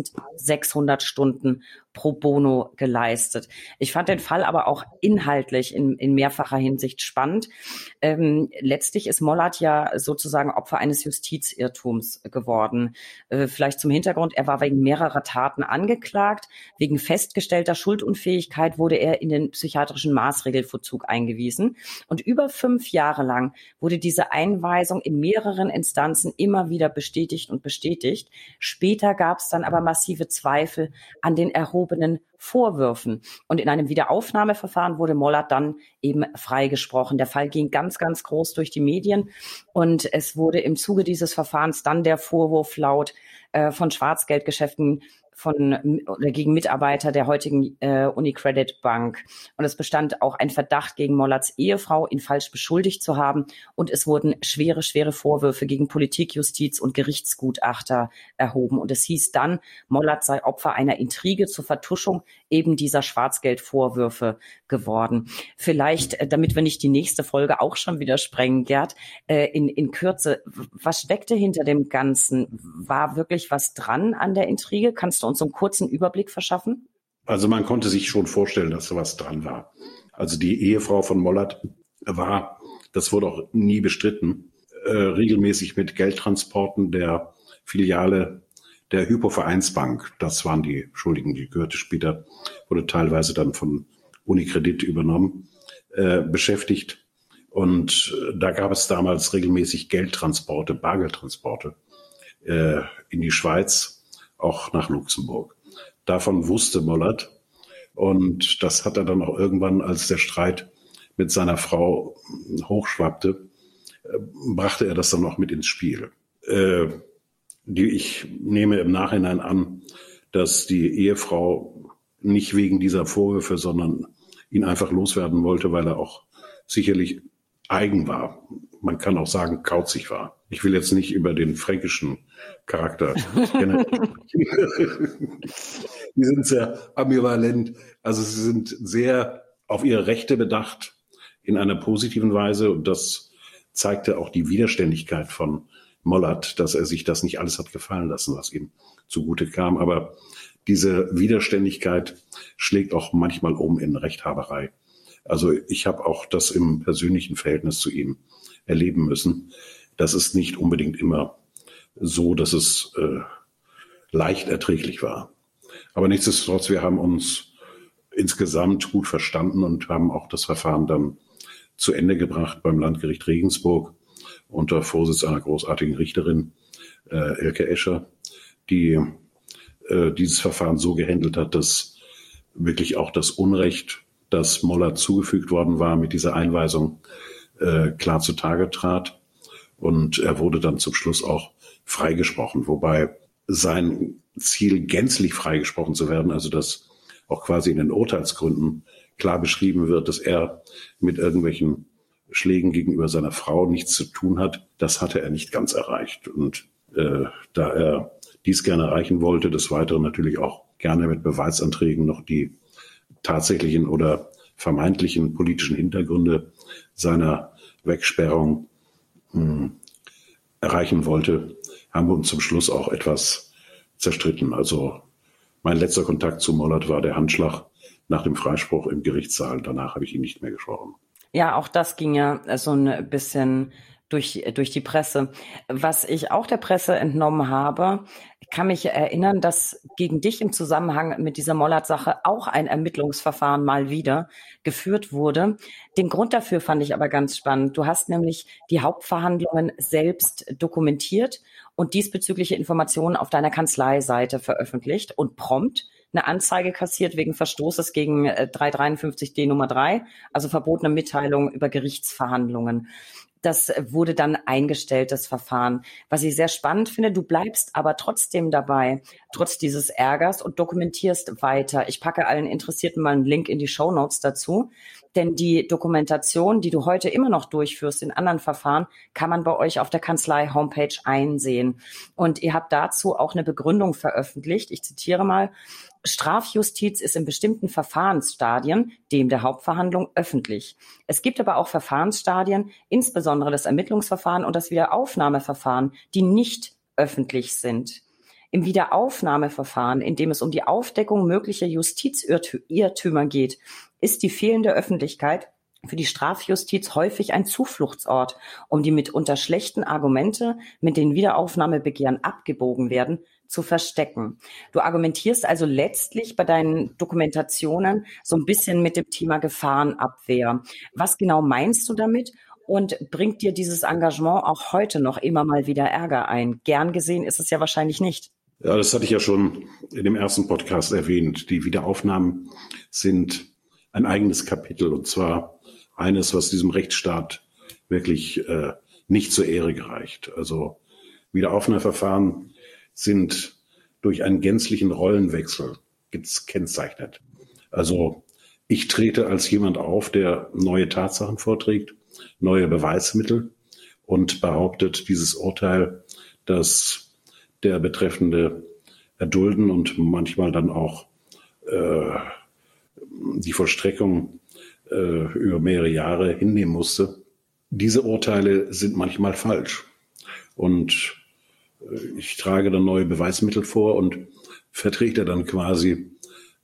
1600 Stunden pro bono geleistet. Ich fand den Fall aber auch inhaltlich in mehrfacher Hinsicht spannend. Letztlich ist Mollert ja sozusagen Opfer eines Justizirrtums geworden. Vielleicht zum Hintergrund, er war wegen mehrerer Taten angeklagt. Wegen festgestellter Schuldunfähigkeit wurde er in den psychiatrischen Maßregelvollzug eingewiesen. Und über 5 Jahre lang wurde diese Einweisung in mehreren Instanzen immer wieder bestätigt und bestätigt. Später gab es dann aber massive Zweifel an den erhobenen Vorwürfen. Und in einem Wiederaufnahmeverfahren wurde Mollert dann eben freigesprochen. Der Fall ging ganz, ganz groß durch die Medien und es wurde im Zuge dieses Verfahrens dann der Vorwurf laut von Schwarzgeldgeschäften gegen Mitarbeiter der heutigen UniCredit Bank. Und es bestand auch ein Verdacht gegen Mollerts Ehefrau, ihn falsch beschuldigt zu haben. Und es wurden schwere, schwere Vorwürfe gegen Politik, Justiz und Gerichtsgutachter erhoben. Und es hieß dann, Mollert sei Opfer einer Intrige zur Vertuschung eben dieser Schwarzgeldvorwürfe geworden. Vielleicht, damit wir nicht die nächste Folge auch schon wieder sprengen, Gerd, in Kürze, was steckte hinter dem Ganzen? War wirklich was dran an der Intrige? Kannst du uns so einen kurzen Überblick verschaffen? Also man konnte sich schon vorstellen, dass da was dran war. Also die Ehefrau von Mollert war, das wurde auch nie bestritten, regelmäßig mit Geldtransporten der Filiale der Hypo-Vereinsbank, das waren die Schuldigen, die gehörte später, wurde teilweise dann von UniCredit übernommen, beschäftigt. Und da gab es damals regelmäßig Geldtransporte, Bargeldtransporte in die Schweiz, auch nach Luxemburg. Davon wusste Mollert. Und das hat er dann auch irgendwann, als der Streit mit seiner Frau hochschwappte, brachte er das dann auch mit ins Spiel. Ich nehme im Nachhinein an, dass die Ehefrau nicht wegen dieser Vorwürfe, sondern ihn einfach loswerden wollte, weil er auch sicherlich eigen war. Man kann auch sagen, kauzig war. Ich will jetzt nicht über den fränkischen Charakter Die sind sehr ambivalent. Also sie sind sehr auf ihre Rechte bedacht in einer positiven Weise. Und das zeigte auch die Widerständigkeit von Mollert, dass er sich das nicht alles hat gefallen lassen, was ihm zugute kam. Aber diese Widerständigkeit schlägt auch manchmal um in Rechthaberei. Also ich habe auch das im persönlichen Verhältnis zu ihm erleben müssen. Das ist nicht unbedingt immer so, dass es leicht erträglich war. Aber nichtsdestotrotz, wir haben uns insgesamt gut verstanden und haben auch das Verfahren dann zu Ende gebracht beim Landgericht Regensburg unter Vorsitz einer großartigen Richterin, Elke Escher, die dieses Verfahren so gehandelt hat, dass wirklich auch das Unrecht, das Mollert zugefügt worden war, mit dieser Einweisung klar zutage trat. Und er wurde dann zum Schluss auch freigesprochen, wobei sein Ziel, gänzlich freigesprochen zu werden, also dass auch quasi in den Urteilsgründen klar beschrieben wird, dass er mit irgendwelchen Schlägen gegenüber seiner Frau nichts zu tun hat, das hatte er nicht ganz erreicht. Und da er dies gerne erreichen wollte, des Weiteren natürlich auch gerne mit Beweisanträgen noch die tatsächlichen oder vermeintlichen politischen Hintergründe seiner Wegsperrung erreichen wollte, haben wir uns zum Schluss auch etwas zerstritten. Also mein letzter Kontakt zu Mollert war der Handschlag nach dem Freispruch im Gerichtssaal. Danach habe ich ihn nicht mehr gesprochen. Ja, auch das ging ja so ein bisschen durch die Presse. Was ich auch der Presse entnommen habe, kann mich erinnern, dass gegen dich im Zusammenhang mit dieser Mollert-Sache auch ein Ermittlungsverfahren mal wieder geführt wurde. Den Grund dafür fand ich aber ganz spannend. Du hast nämlich die Hauptverhandlungen selbst dokumentiert und diesbezügliche Informationen auf deiner Kanzleiseite veröffentlicht und prompt eine Anzeige kassiert wegen Verstoßes gegen 353d Nummer 3, also verbotene Mitteilung über Gerichtsverhandlungen. Das wurde dann eingestellt, das Verfahren. Was ich sehr spannend finde, du bleibst aber trotzdem dabei, trotz dieses Ärgers, und dokumentierst weiter. Ich packe allen Interessierten mal einen Link in die Shownotes dazu, denn die Dokumentation, die du heute immer noch durchführst in anderen Verfahren, kann man bei euch auf der Kanzlei-Homepage einsehen. Und ihr habt dazu auch eine Begründung veröffentlicht. Ich zitiere mal: Strafjustiz ist in bestimmten Verfahrensstadien, dem der Hauptverhandlung, öffentlich. Es gibt aber auch Verfahrensstadien, insbesondere das Ermittlungsverfahren und das Wiederaufnahmeverfahren, die nicht öffentlich sind. Im Wiederaufnahmeverfahren, in dem es um die Aufdeckung möglicher Justizirrtümer geht, ist die fehlende Öffentlichkeit für die Strafjustiz häufig ein Zufluchtsort, um die mitunter schlechten Argumente, mit denen Wiederaufnahmebegehren abgebogen werden, zu verstecken. Du argumentierst also letztlich bei deinen Dokumentationen so ein bisschen mit dem Thema Gefahrenabwehr. Was genau meinst du damit? Und bringt dir dieses Engagement auch heute noch immer mal wieder Ärger ein? Gern gesehen ist es ja wahrscheinlich nicht. Ja, das hatte ich ja schon in dem ersten Podcast erwähnt. Die Wiederaufnahmen sind ein eigenes Kapitel, und zwar eines, was diesem Rechtsstaat wirklich nicht zur Ehre gereicht. Also Wiederaufnahmeverfahren sind durch einen gänzlichen Rollenwechsel gekennzeichnet. Also ich trete als jemand auf, der neue Tatsachen vorträgt, neue Beweismittel und behauptet, dieses Urteil, das der Betreffende erdulden und manchmal dann auch die Vollstreckung über mehrere Jahre hinnehmen musste. Diese Urteile sind manchmal falsch. Und ich trage dann neue Beweismittel vor und vertrete dann quasi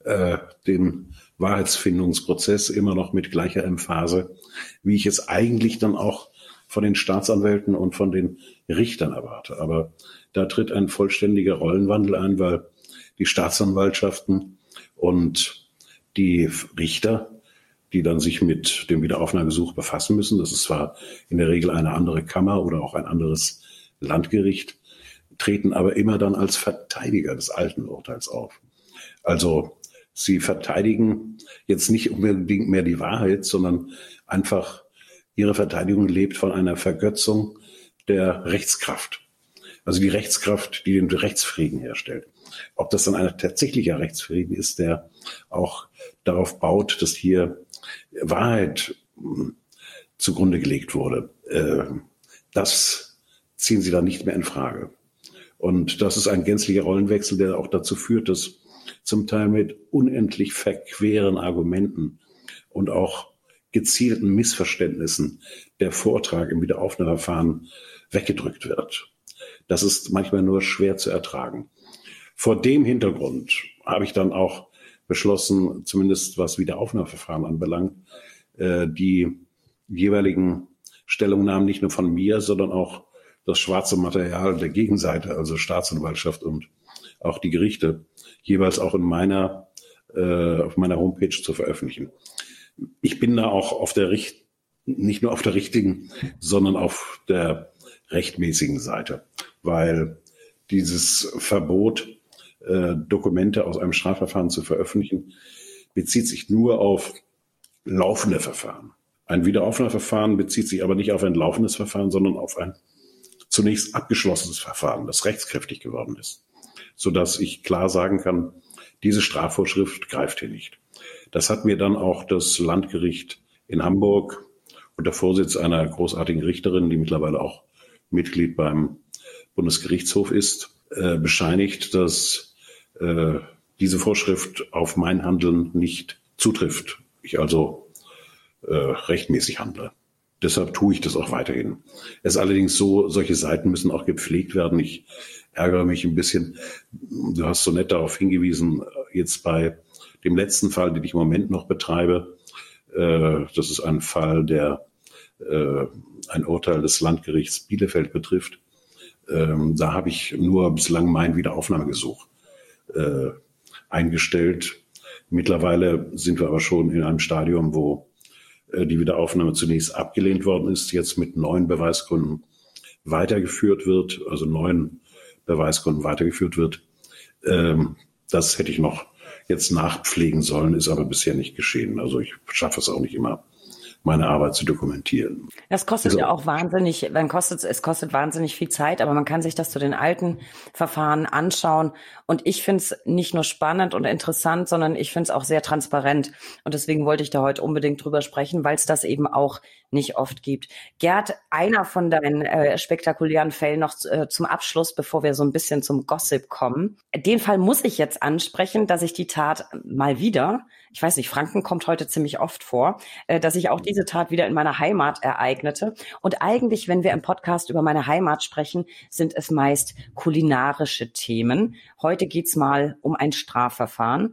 den Wahrheitsfindungsprozess immer noch mit gleicher Emphase, wie ich es eigentlich dann auch von den Staatsanwälten und von den Richtern erwarte. Aber da tritt ein vollständiger Rollenwandel ein, weil die Staatsanwaltschaften und die Richter, die dann sich mit dem Wiederaufnahmegesuch befassen müssen, das ist zwar in der Regel eine andere Kammer oder auch ein anderes Landgericht, treten aber immer dann als Verteidiger des alten Urteils auf. Also sie verteidigen jetzt nicht unbedingt mehr die Wahrheit, sondern einfach ihre Verteidigung lebt von einer Vergötzung der Rechtskraft. Also die Rechtskraft, die den Rechtsfrieden herstellt. Ob das dann ein tatsächlicher Rechtsfrieden ist, der auch darauf baut, dass hier Wahrheit zugrunde gelegt wurde, das ziehen sie dann nicht mehr in Frage. Und das ist ein gänzlicher Rollenwechsel, der auch dazu führt, dass zum Teil mit unendlich verqueren Argumenten und auch gezielten Missverständnissen der Vortrag im Wiederaufnahmeverfahren weggedrückt wird. Das ist manchmal nur schwer zu ertragen. Vor dem Hintergrund habe ich dann auch beschlossen, zumindest was Wiederaufnahmeverfahren anbelangt, die jeweiligen Stellungnahmen nicht nur von mir, sondern auch das schwarze Material der Gegenseite, also Staatsanwaltschaft und auch die Gerichte, jeweils auch auf meiner Homepage zu veröffentlichen. Ich bin da auch nicht nur auf der richtigen, sondern auf der rechtmäßigen Seite, weil dieses Verbot, Dokumente aus einem Strafverfahren zu veröffentlichen, bezieht sich nur auf laufende Verfahren. Ein Wiederaufnahmeverfahren bezieht sich aber nicht auf ein laufendes Verfahren, sondern auf ein zunächst abgeschlossenes Verfahren, das rechtskräftig geworden ist, sodass ich klar sagen kann, diese Strafvorschrift greift hier nicht. Das hat mir dann auch das Landgericht in Hamburg unter Vorsitz einer großartigen Richterin, die mittlerweile auch Mitglied beim Bundesgerichtshof ist, bescheinigt, dass diese Vorschrift auf mein Handeln nicht zutrifft. Ich also rechtmäßig handle. Deshalb tue ich das auch weiterhin. Es ist allerdings so, solche Seiten müssen auch gepflegt werden. Ich ärgere mich ein bisschen. Du hast so nett darauf hingewiesen, jetzt bei dem letzten Fall, den ich im Moment noch betreibe. Das ist ein Fall, der ein Urteil des Landgerichts Bielefeld betrifft. Da habe ich nur bislang mein Wiederaufnahmegesuch eingestellt. Mittlerweile sind wir aber schon in einem Stadium, wo die Wiederaufnahme zunächst abgelehnt worden ist, jetzt mit neuen Beweisgründen weitergeführt wird, also neuen Beweisgründen weitergeführt wird. Das hätte ich noch jetzt nachpflegen sollen, ist aber bisher nicht geschehen. Also ich schaffe es auch nicht immer, meine Arbeit zu dokumentieren. Das kostet ja auch wahnsinnig, es kostet wahnsinnig viel Zeit, aber man kann sich das zu den alten Verfahren anschauen. Und ich finde es nicht nur spannend und interessant, sondern ich finde es auch sehr transparent. Und deswegen wollte ich da heute unbedingt drüber sprechen, weil es das eben auch nicht oft gibt. Gerd, einer von deinen spektakulären Fällen noch zum Abschluss, bevor wir so ein bisschen zum Gossip kommen. Den Fall muss ich jetzt ansprechen, dass ich die Tat mal wieder, ich weiß nicht, Franken kommt heute ziemlich oft vor, dass ich auch diese Tat wieder in meiner Heimat ereignete. Und eigentlich, wenn wir im Podcast über meine Heimat sprechen, sind es meist kulinarische Themen. Heute geht's mal um ein Strafverfahren.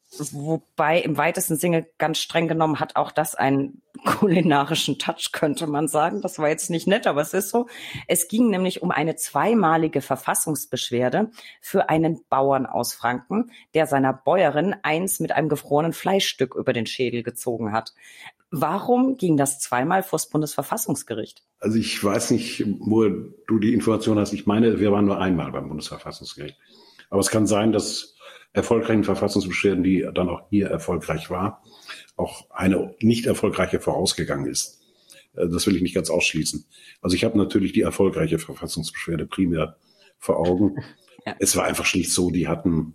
Wobei im weitesten Sinne ganz streng genommen hat auch das einen kulinarischen Touch, könnte man sagen. Das war jetzt nicht nett, aber es ist so. Es ging nämlich um eine zweimalige Verfassungsbeschwerde für einen Bauern aus Franken, der seiner Bäuerin eins mit einem gefrorenen Fleischstück über den Schädel gezogen hat. Warum ging das zweimal vors Bundesverfassungsgericht? Also ich weiß nicht, wo du die Information hast. Ich meine, wir waren nur einmal beim Bundesverfassungsgericht. Aber es kann sein, dass erfolgreichen Verfassungsbeschwerden, die dann auch hier erfolgreich war, auch eine nicht erfolgreiche vorausgegangen ist. Das will ich nicht ganz ausschließen. Also ich habe natürlich die erfolgreiche Verfassungsbeschwerde primär vor Augen. Ja. Es war einfach schlicht so, die hatten,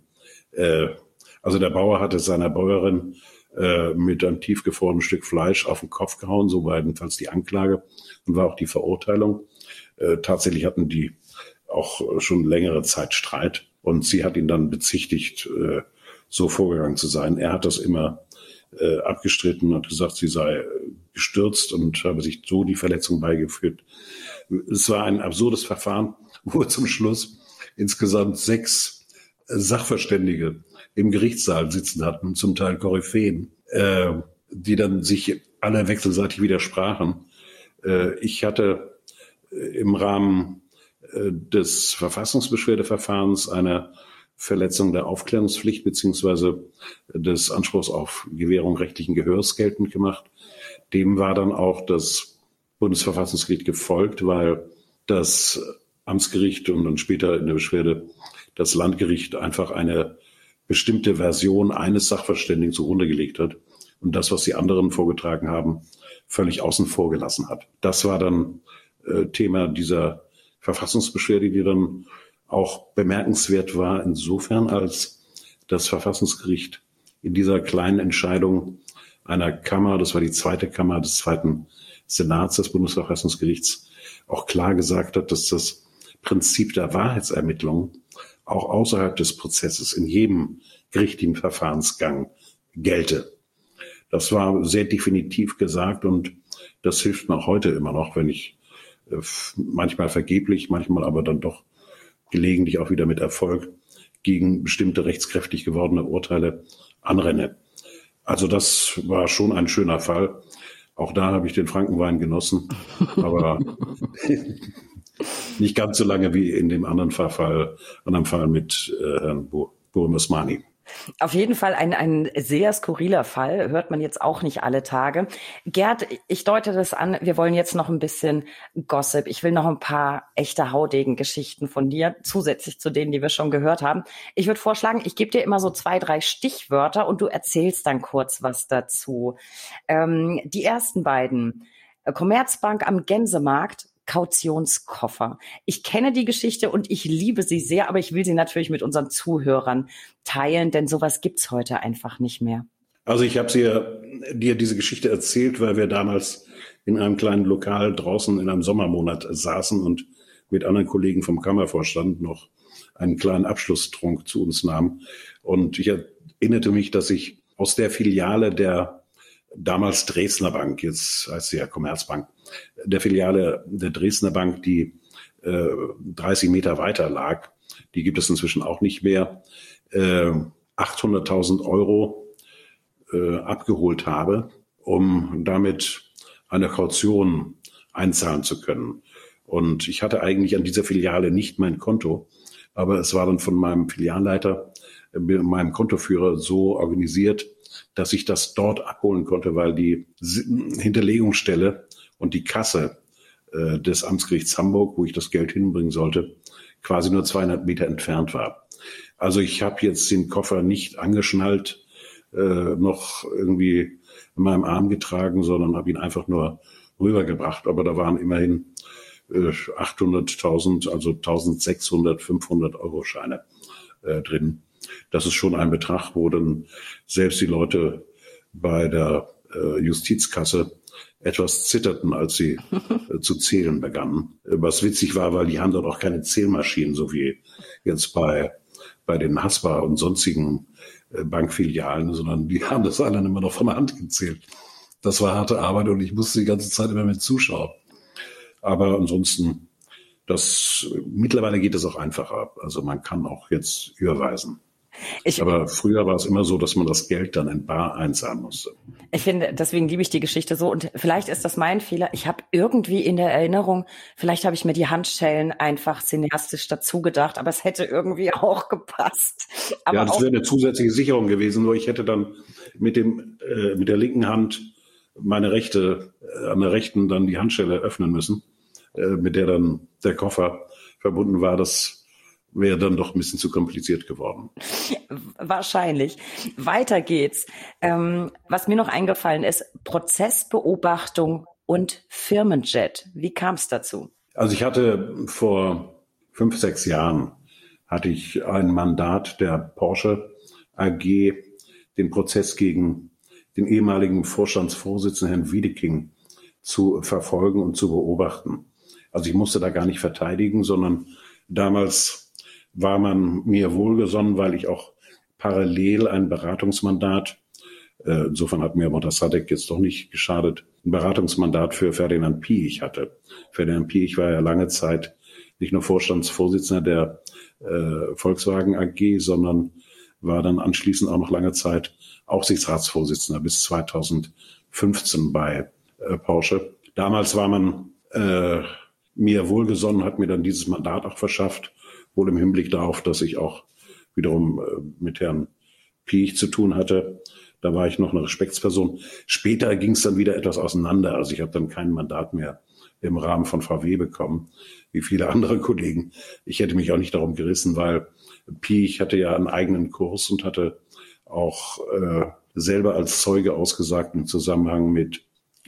also der Bauer hatte seiner Bäuerin mit einem tiefgefrorenen Stück Fleisch auf den Kopf gehauen, so war jedenfalls die Anklage und war auch die Verurteilung. Tatsächlich hatten die auch schon längere Zeit Streit und sie hat ihn dann bezichtigt, so vorgegangen zu sein. Er hat das immer abgestritten und gesagt, sie sei gestürzt und habe sich so die Verletzung beigefügt. Es war ein absurdes Verfahren, wo wir zum Schluss insgesamt 6 Sachverständige im Gerichtssaal sitzen hatten, zum Teil Koryphäen, die dann sich alle wechselseitig widersprachen. Ich hatte im Rahmen des Verfassungsbeschwerdeverfahrens eine Verletzung der Aufklärungspflicht beziehungsweise des Anspruchs auf Gewährung rechtlichen Gehörs geltend gemacht. Dem war dann auch das Bundesverfassungsgericht gefolgt, weil das Amtsgericht und dann später in der Beschwerde das Landgericht einfach eine bestimmte Version eines Sachverständigen zugrunde gelegt hat und das, was die anderen vorgetragen haben, völlig außen vor gelassen hat. Das war dann Thema dieser Verfassungsbeschwerde, die dann auch bemerkenswert war insofern, als das Verfassungsgericht in dieser kleinen Entscheidung einer Kammer, das war die zweite Kammer des zweiten Senats des Bundesverfassungsgerichts, auch klar gesagt hat, dass das Prinzip der Wahrheitsermittlung auch außerhalb des Prozesses in jedem gerichtlichen Verfahrensgang gelte. Das war sehr definitiv gesagt und das hilft mir auch heute immer noch, wenn ich manchmal vergeblich, manchmal aber dann doch gelegentlich auch wieder mit Erfolg gegen bestimmte rechtskräftig gewordene Urteile anrenne. Also das war schon ein schöner Fall. Auch da habe ich den Frankenwein genossen, aber nicht ganz so lange wie in dem anderen Fall mit Herrn Burim Osmani. Auf jeden Fall ein sehr skurriler Fall, hört man jetzt auch nicht alle Tage. Gerd, ich deute das an, wir wollen jetzt noch ein bisschen Gossip. Ich will noch ein paar echte Haudegen-Geschichten von dir, zusätzlich zu denen, die wir schon gehört haben. Ich würde vorschlagen, ich gebe dir immer so 2, 3 Stichwörter und du erzählst dann kurz was dazu. Die ersten beiden, Commerzbank am Gänsemarkt, Kautionskoffer. Ich kenne die Geschichte und ich liebe sie sehr, aber ich will sie natürlich mit unseren Zuhörern teilen, denn sowas gibt's heute einfach nicht mehr. Also ich habe dir diese Geschichte erzählt, weil wir damals in einem kleinen Lokal draußen in einem Sommermonat saßen und mit anderen Kollegen vom Kammervorstand noch einen kleinen Abschlusstrunk zu uns nahmen. Und ich erinnerte mich, dass ich aus der Filiale der damals Dresdner Bank, jetzt heißt sie ja Commerzbank, der Filiale der Dresdner Bank, die 30 Meter weiter lag, die gibt es inzwischen auch nicht mehr, 800.000 Euro abgeholt habe, um damit eine Kaution einzahlen zu können. Und ich hatte eigentlich an dieser Filiale nicht mein Konto, aber es war dann von meinem Filialleiter, meinem Kontoführer so organisiert, dass ich das dort abholen konnte, weil die Hinterlegungsstelle und die Kasse des Amtsgerichts Hamburg, wo ich das Geld hinbringen sollte, quasi nur 200 Meter entfernt war. Also ich habe jetzt den Koffer nicht angeschnallt, noch irgendwie in meinem Arm getragen, sondern habe ihn einfach nur rübergebracht. Aber da waren immerhin 800.000, also 1.600, 500 Euro Scheine drin. Das ist schon ein Betrag, wo dann selbst die Leute bei der Justizkasse etwas zitterten, als sie zu zählen begannen. Was witzig war, weil die haben dort auch keine Zählmaschinen, so wie jetzt bei den Haspa und sonstigen Bankfilialen, sondern die haben das alle immer noch von der Hand gezählt. Das war harte Arbeit und ich musste die ganze Zeit immer mit zuschauen. Aber ansonsten, mittlerweile geht es auch einfacher. Also man kann auch jetzt überweisen. Aber früher war es immer so, dass man das Geld dann in bar einzahlen musste. Ich finde, deswegen liebe ich die Geschichte so. Und vielleicht ist das mein Fehler. Ich habe irgendwie in der Erinnerung, vielleicht habe ich mir die Handschellen einfach cineastisch dazu gedacht, aber es hätte irgendwie auch gepasst. Aber ja, das wäre eine zusätzliche Sicherung gewesen. Nur ich hätte dann mit der linken Hand an der rechten dann die Handschelle öffnen müssen, mit der dann der Koffer verbunden war. Das wäre dann doch ein bisschen zu kompliziert geworden. Wahrscheinlich. Weiter geht's. Was mir noch eingefallen ist, Prozessbeobachtung und Firmenjet. Wie kam es dazu? Also ich hatte vor 5, 6 Jahren ein Mandat der Porsche AG, den Prozess gegen den ehemaligen Vorstandsvorsitzenden Herrn Wiedeking zu verfolgen und zu beobachten. Also ich musste da gar nicht verteidigen, sondern damals war man mir wohlgesonnen, weil ich auch parallel ein Beratungsmandat, insofern hat mir Motassadegh jetzt doch nicht geschadet, ein Beratungsmandat für Ferdinand Piëch hatte. Ferdinand Piëch war ja lange Zeit nicht nur Vorstandsvorsitzender der Volkswagen AG, sondern war dann anschließend auch noch lange Zeit Aufsichtsratsvorsitzender bis 2015 bei Porsche. Damals war man mir wohlgesonnen, hat mir dann dieses Mandat auch verschafft, wohl im Hinblick darauf, dass ich auch wiederum mit Herrn Piëch zu tun hatte. Da war ich noch eine Respektsperson. Später ging es dann wieder etwas auseinander. Also ich habe dann kein Mandat mehr im Rahmen von VW bekommen, wie viele andere Kollegen. Ich hätte mich auch nicht darum gerissen, weil Piëch hatte ja einen eigenen Kurs und hatte auch selber als Zeuge ausgesagt im Zusammenhang mit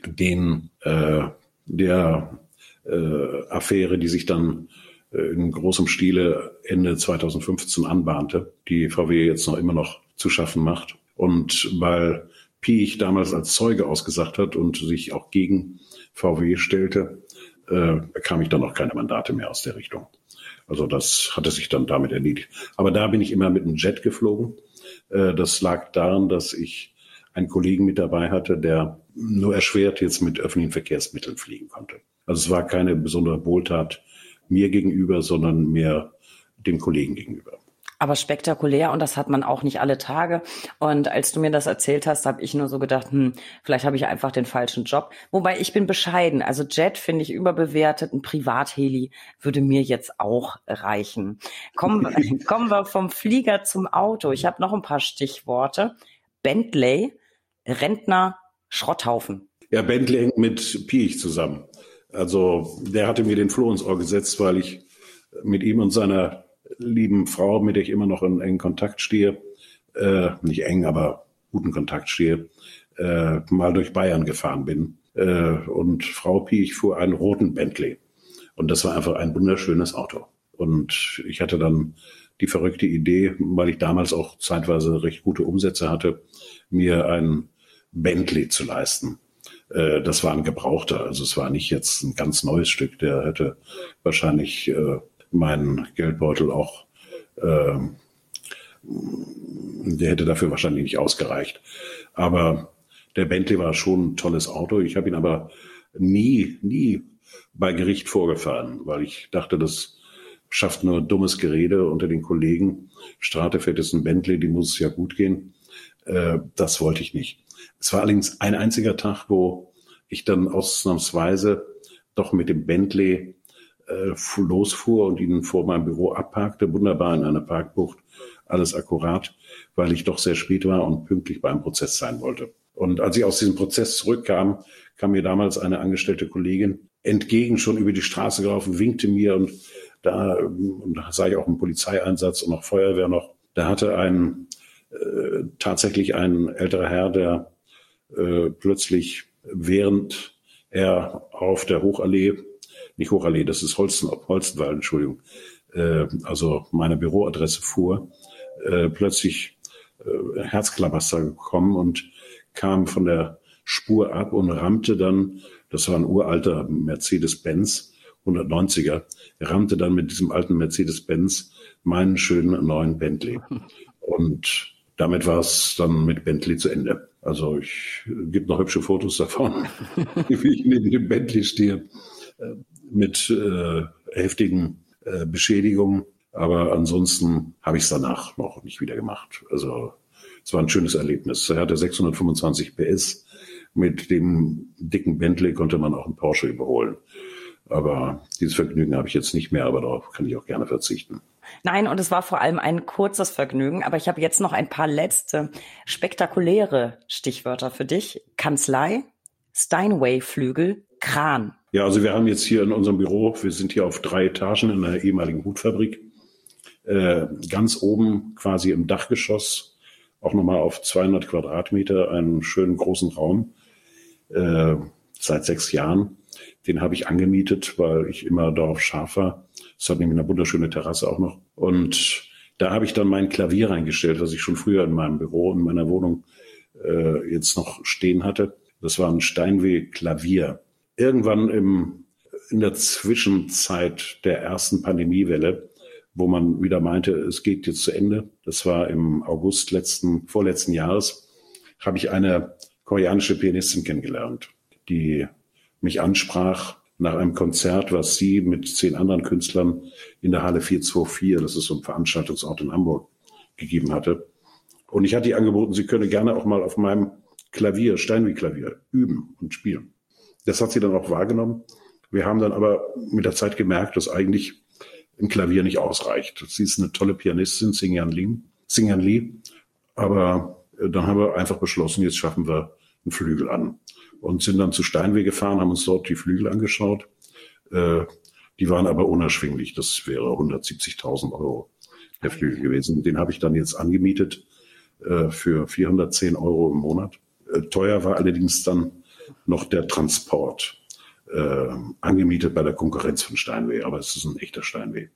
der Affäre, die sich dann in großem Stile Ende 2015 anbahnte, die VW jetzt immer noch zu schaffen macht. Und weil Piëch damals als Zeuge ausgesagt hat und sich auch gegen VW stellte, bekam ich dann noch keine Mandate mehr aus der Richtung. Also das hatte sich dann damit erledigt. Aber da bin ich immer mit einem Jet geflogen. Das lag daran, dass ich einen Kollegen mit dabei hatte, der nur erschwert jetzt mit öffentlichen Verkehrsmitteln fliegen konnte. Also es war keine besondere Wohltat mir gegenüber, sondern mehr dem Kollegen gegenüber. Aber spektakulär und das hat man auch nicht alle Tage. Und als du mir das erzählt hast, habe ich nur so gedacht, vielleicht habe ich einfach den falschen Job. Wobei ich bin bescheiden. Also Jet finde ich überbewertet. Ein Privatheli würde mir jetzt auch reichen. Kommen wir vom Flieger zum Auto. Ich habe noch ein paar Stichworte. Bentley, Rentner, Schrotthaufen. Ja, Bentley hängt mit Piëch zusammen. Also der hatte mir den Floh ins Ohr gesetzt, weil ich mit ihm und seiner lieben Frau, mit der ich immer noch in engen Kontakt stehe, nicht eng, aber guten Kontakt stehe, mal durch Bayern gefahren bin. Und Frau Piëch fuhr einen roten Bentley. Und das war einfach ein wunderschönes Auto. Und ich hatte dann die verrückte Idee, weil ich damals auch zeitweise recht gute Umsätze hatte, mir ein Bentley zu leisten. Das war ein Gebrauchter, also es war nicht jetzt ein ganz neues Stück. Der hätte wahrscheinlich meinen Geldbeutel auch, der hätte dafür wahrscheinlich nicht ausgereicht. Aber der Bentley war schon ein tolles Auto. Ich habe ihn aber nie bei Gericht vorgefahren, weil ich dachte, das schafft nur dummes Gerede unter den Kollegen. Strate fährt jetzt ein Bentley, die muss es ja gut gehen. Das wollte ich nicht. Es war allerdings ein einziger Tag, wo ich dann ausnahmsweise doch mit dem Bentley losfuhr und ihn vor meinem Büro abparkte, wunderbar in einer Parkbucht, alles akkurat, weil ich doch sehr spät war und pünktlich beim Prozess sein wollte. Und als ich aus diesem Prozess zurückkam, kam mir damals eine angestellte Kollegin entgegen, schon über die Straße gelaufen, winkte mir und da sah ich auch einen Polizeieinsatz und auch Feuerwehr noch. Da hatte tatsächlich ein älterer Herr, der plötzlich, während er auf der Hochallee, nicht Hochallee, das ist Holstenwald, Entschuldigung, also meine Büroadresse fuhr, plötzlich Herzklabaster gekommen und kam von der Spur ab und rammte dann, das war ein uralter Mercedes-Benz, 190er, rammte dann mit diesem alten Mercedes-Benz meinen schönen neuen Bentley. Und damit war es dann mit Bentley zu Ende. Also gibt noch hübsche Fotos davon, wie ich neben dem Bentley stehe, mit heftigen Beschädigungen. Aber ansonsten habe ich es danach noch nicht wieder gemacht. Also es war ein schönes Erlebnis. Er hatte 625 PS. Mit dem dicken Bentley konnte man auch einen Porsche überholen. Aber dieses Vergnügen habe ich jetzt nicht mehr, aber darauf kann ich auch gerne verzichten. Nein, und es war vor allem ein kurzes Vergnügen. Aber ich habe jetzt noch ein paar letzte spektakuläre Stichwörter für dich. Kanzlei, Steinway-Flügel, Kran. Ja, also wir haben jetzt hier in unserem Büro, wir sind hier auf 3 Etagen in einer ehemaligen Hutfabrik, ganz oben quasi im Dachgeschoss, auch nochmal auf 200 Quadratmeter, einen schönen großen Raum, seit 6 Jahren. Den habe ich angemietet, weil ich immer darauf scharf war. Es hat nämlich eine wunderschöne Terrasse auch noch. Und da habe ich dann mein Klavier reingestellt, was ich schon früher in meinem Büro, in meiner Wohnung jetzt noch stehen hatte. Das war ein Steinway-Klavier. Irgendwann in der Zwischenzeit der ersten Pandemiewelle, wo man wieder meinte, es geht jetzt zu Ende, das war im August vorletzten Jahres, habe ich eine koreanische Pianistin kennengelernt, die mich ansprach nach einem Konzert, was sie mit 10 anderen Künstlern in der Halle 424, das ist so ein Veranstaltungsort in Hamburg, gegeben hatte. Und ich hatte ihr angeboten, sie könne gerne auch mal auf meinem Klavier, Steinway-Klavier, üben und spielen. Das hat sie dann auch wahrgenommen. Wir haben dann aber mit der Zeit gemerkt, dass eigentlich ein Klavier nicht ausreicht. Sie ist eine tolle Pianistin, Sing-Yan Lee. Aber dann haben wir einfach beschlossen, jetzt schaffen wir einen Flügel an. Und sind dann zu Steinway gefahren, haben uns dort die Flügel angeschaut. Die waren aber unerschwinglich. Das wäre 170.000 Euro der Flügel gewesen. Den habe ich dann jetzt angemietet für 410 Euro im Monat. Teuer war allerdings dann noch der Transport, angemietet bei der Konkurrenz von Steinway, aber es ist ein echter Steinway.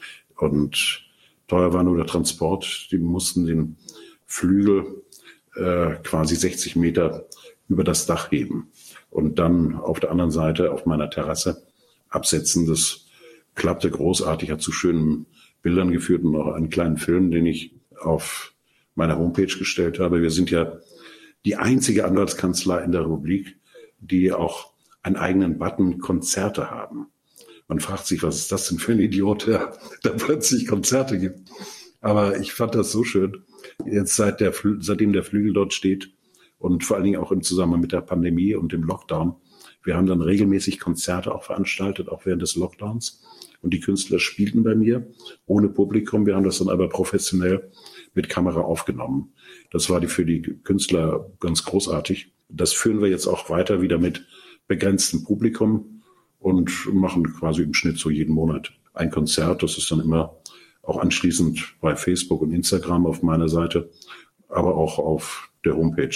Und teuer war nur der Transport. Die mussten den Flügel quasi 60 Meter über das Dach heben und dann auf der anderen Seite auf meiner Terrasse absetzen. Das klappte großartig, hat zu schönen Bildern geführt und auch einen kleinen Film, den ich auf meiner Homepage gestellt habe. Wir sind ja die einzige Anwaltskanzlei in der Republik, die auch einen eigenen Button Konzerte haben. Man fragt sich, was ist das denn für ein Idiot, der da plötzlich Konzerte gibt. Aber ich fand das so schön. Jetzt seitdem der Flügel dort steht und vor allen Dingen auch im Zusammenhang mit der Pandemie und dem Lockdown. Wir haben dann regelmäßig Konzerte auch veranstaltet, auch während des Lockdowns. Und die Künstler spielten bei mir ohne Publikum. Wir haben das dann aber professionell mit Kamera aufgenommen. Das war für die Künstler ganz großartig. Das führen wir jetzt auch weiter wieder mit begrenztem Publikum und machen quasi im Schnitt so jeden Monat ein Konzert. Das ist dann immer auch anschließend bei Facebook und Instagram auf meiner Seite, aber auch auf der Homepage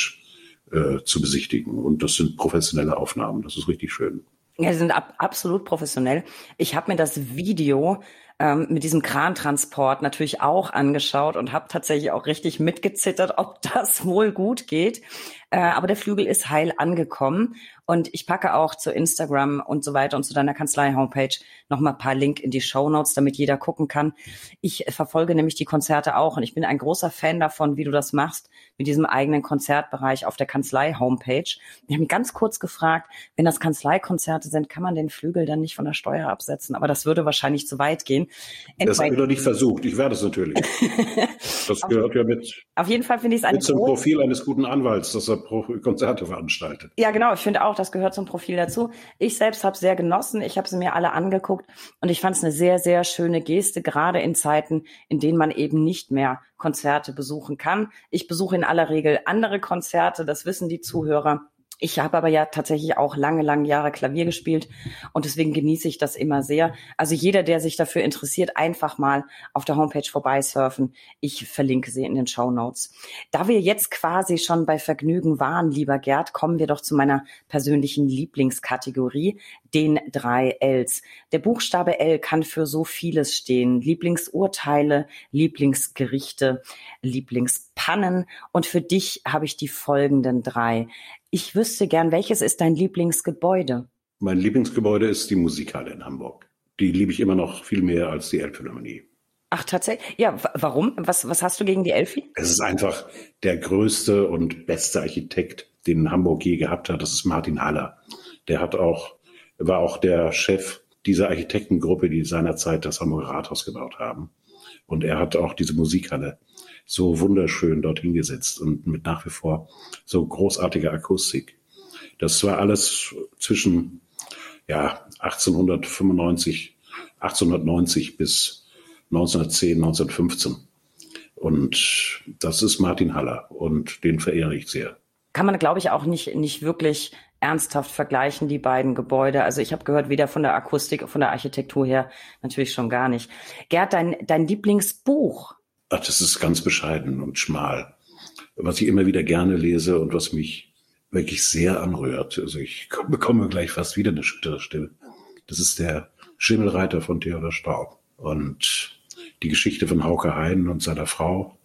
zu besichtigen. Und das sind professionelle Aufnahmen. Das ist richtig schön. Ja, sie sind absolut professionell. Ich habe mir das Video mit diesem Krantransport natürlich auch angeschaut und habe tatsächlich auch richtig mitgezittert, ob das wohl gut geht. Aber der Flügel ist heil angekommen. Und ich packe auch zu Instagram und so weiter und zu deiner Kanzlei-Homepage noch mal ein paar Link in die Shownotes, damit jeder gucken kann. Ich verfolge nämlich die Konzerte auch und ich bin ein großer Fan davon, wie du das machst, mit diesem eigenen Konzertbereich auf der Kanzlei-Homepage. Ich habe mich ganz kurz gefragt, wenn das Kanzleikonzerte sind, kann man den Flügel dann nicht von der Steuer absetzen? Aber das würde wahrscheinlich zu weit gehen. Das habe ich noch nicht versucht. Ich werde es natürlich. Das gehört ja mit. Auf jeden Fall finde ich es ein zum Profil eines guten Anwalts, dass er Konzerte veranstaltet. Ja, genau. Ich finde auch, das gehört zum Profil dazu. Ich selbst habe es sehr genossen. Ich habe sie mir alle angeguckt und ich fand es eine sehr, sehr schöne Geste, gerade in Zeiten, in denen man eben nicht mehr Konzerte besuchen kann. Ich besuche in aller Regel andere Konzerte, das wissen die Zuhörer. Ich habe aber ja tatsächlich auch lange Jahre Klavier gespielt und deswegen genieße ich das immer sehr. Also jeder, der sich dafür interessiert, einfach mal auf der Homepage vorbeisurfen. Ich verlinke sie in den Shownotes. Da wir jetzt quasi schon bei Vergnügen waren, lieber Gerd, kommen wir doch zu meiner persönlichen Lieblingskategorie, den 3 Ls. Der Buchstabe L kann für so vieles stehen. Lieblingsurteile, Lieblingsgerichte, Lieblingspannen. Und für dich habe ich die folgenden 3. Ich wüsste gern, welches ist dein Lieblingsgebäude? Mein Lieblingsgebäude ist die Musikhalle in Hamburg. Die liebe ich immer noch viel mehr als die Elbphilharmonie. Ach, tatsächlich? Ja, warum? Was hast du gegen die Elfi? Es ist einfach der größte und beste Architekt, den Hamburg je gehabt hat. Das ist Martin Haller. War auch der Chef dieser Architektengruppe, die seinerzeit das Hamburger Rathaus gebaut haben. Und er hat auch diese Musikhalle so wunderschön dorthin gesetzt und mit nach wie vor so großartiger Akustik. Das war alles zwischen 1890 bis 1910, 1915. Und das ist Martin Haller und den verehre ich sehr. Kann man, glaube ich, auch nicht wirklich ernsthaft vergleichen, die beiden Gebäude. Also ich habe gehört, weder von der Akustik, von der Architektur her, natürlich schon gar nicht. Gerd, dein Lieblingsbuch? Ach, das ist ganz bescheiden und schmal. Was ich immer wieder gerne lese und was mich wirklich sehr anrührt. Also ich bekomme gleich fast wieder eine schüttere Stimme. Das ist der Schimmelreiter von Theodor Staub. Und die Geschichte von Hauke Hein und seiner Frau.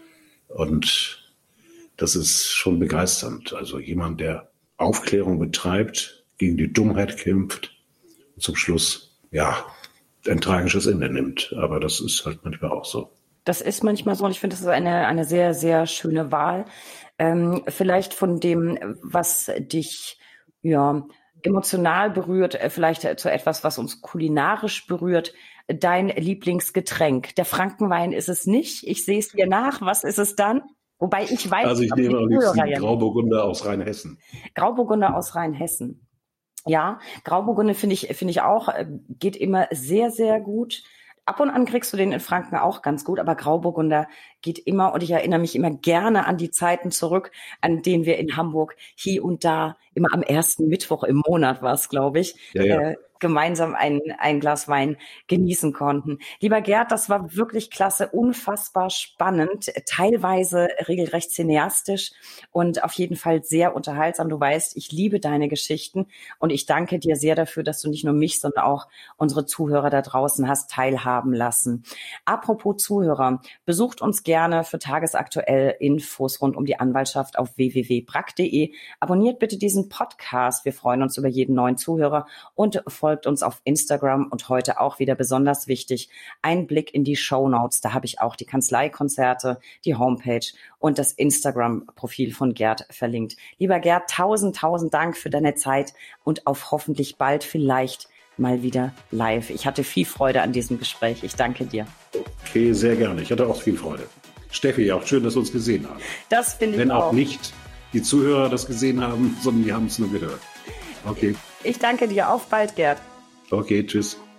Und das ist schon begeisternd. Also jemand, der Aufklärung betreibt, gegen die Dummheit kämpft und zum Schluss, ein tragisches Ende nimmt. Aber das ist halt manchmal auch so. Das ist manchmal so und ich finde, das ist eine sehr, sehr schöne Wahl. Vielleicht von dem, was dich emotional berührt, vielleicht zu etwas, was uns kulinarisch berührt. Dein Lieblingsgetränk. Der Frankenwein ist es nicht. Ich sehe es dir nach. Was ist es dann? Wobei ich weiß... Also ich nehme am liebsten Grauburgunder aus Rheinhessen. Grauburgunder aus Rheinhessen. Ja, Grauburgunder finde ich auch, geht immer sehr, sehr gut. Ab und an kriegst du den in Franken auch ganz gut, aber Grauburgunder geht immer und ich erinnere mich immer gerne an die Zeiten zurück, an denen wir in Hamburg hier und da immer am ersten Mittwoch im Monat war es, glaube ich, gemeinsam ein Glas Wein genießen konnten. Lieber Gerd, das war wirklich klasse, unfassbar spannend, teilweise regelrecht cineastisch und auf jeden Fall sehr unterhaltsam. Du weißt, ich liebe deine Geschichten und ich danke dir sehr dafür, dass du nicht nur mich, sondern auch unsere Zuhörer da draußen hast teilhaben lassen. Apropos Zuhörer, besucht uns gerne für tagesaktuell Infos rund um die Anwaltschaft auf www.brack.de. Abonniert bitte diesen Podcast. Wir freuen uns über jeden neuen Zuhörer und folgt uns auf Instagram und heute auch wieder besonders wichtig, ein Blick in die Shownotes. Da habe ich auch die Kanzleikonzerte, die Homepage und das Instagram-Profil von Gerd verlinkt. Lieber Gerd, tausend Dank für deine Zeit und auf hoffentlich bald vielleicht mal wieder live. Ich hatte viel Freude an diesem Gespräch. Ich danke dir. Okay, sehr gerne. Ich hatte auch viel Freude. Steffi, auch schön, dass wir uns gesehen haben. Das finde ich auch. Wenn auch nicht die Zuhörer das gesehen haben, sondern die haben es nur gehört. Okay. Ich danke dir. Auf bald, Gerd. Okay, tschüss.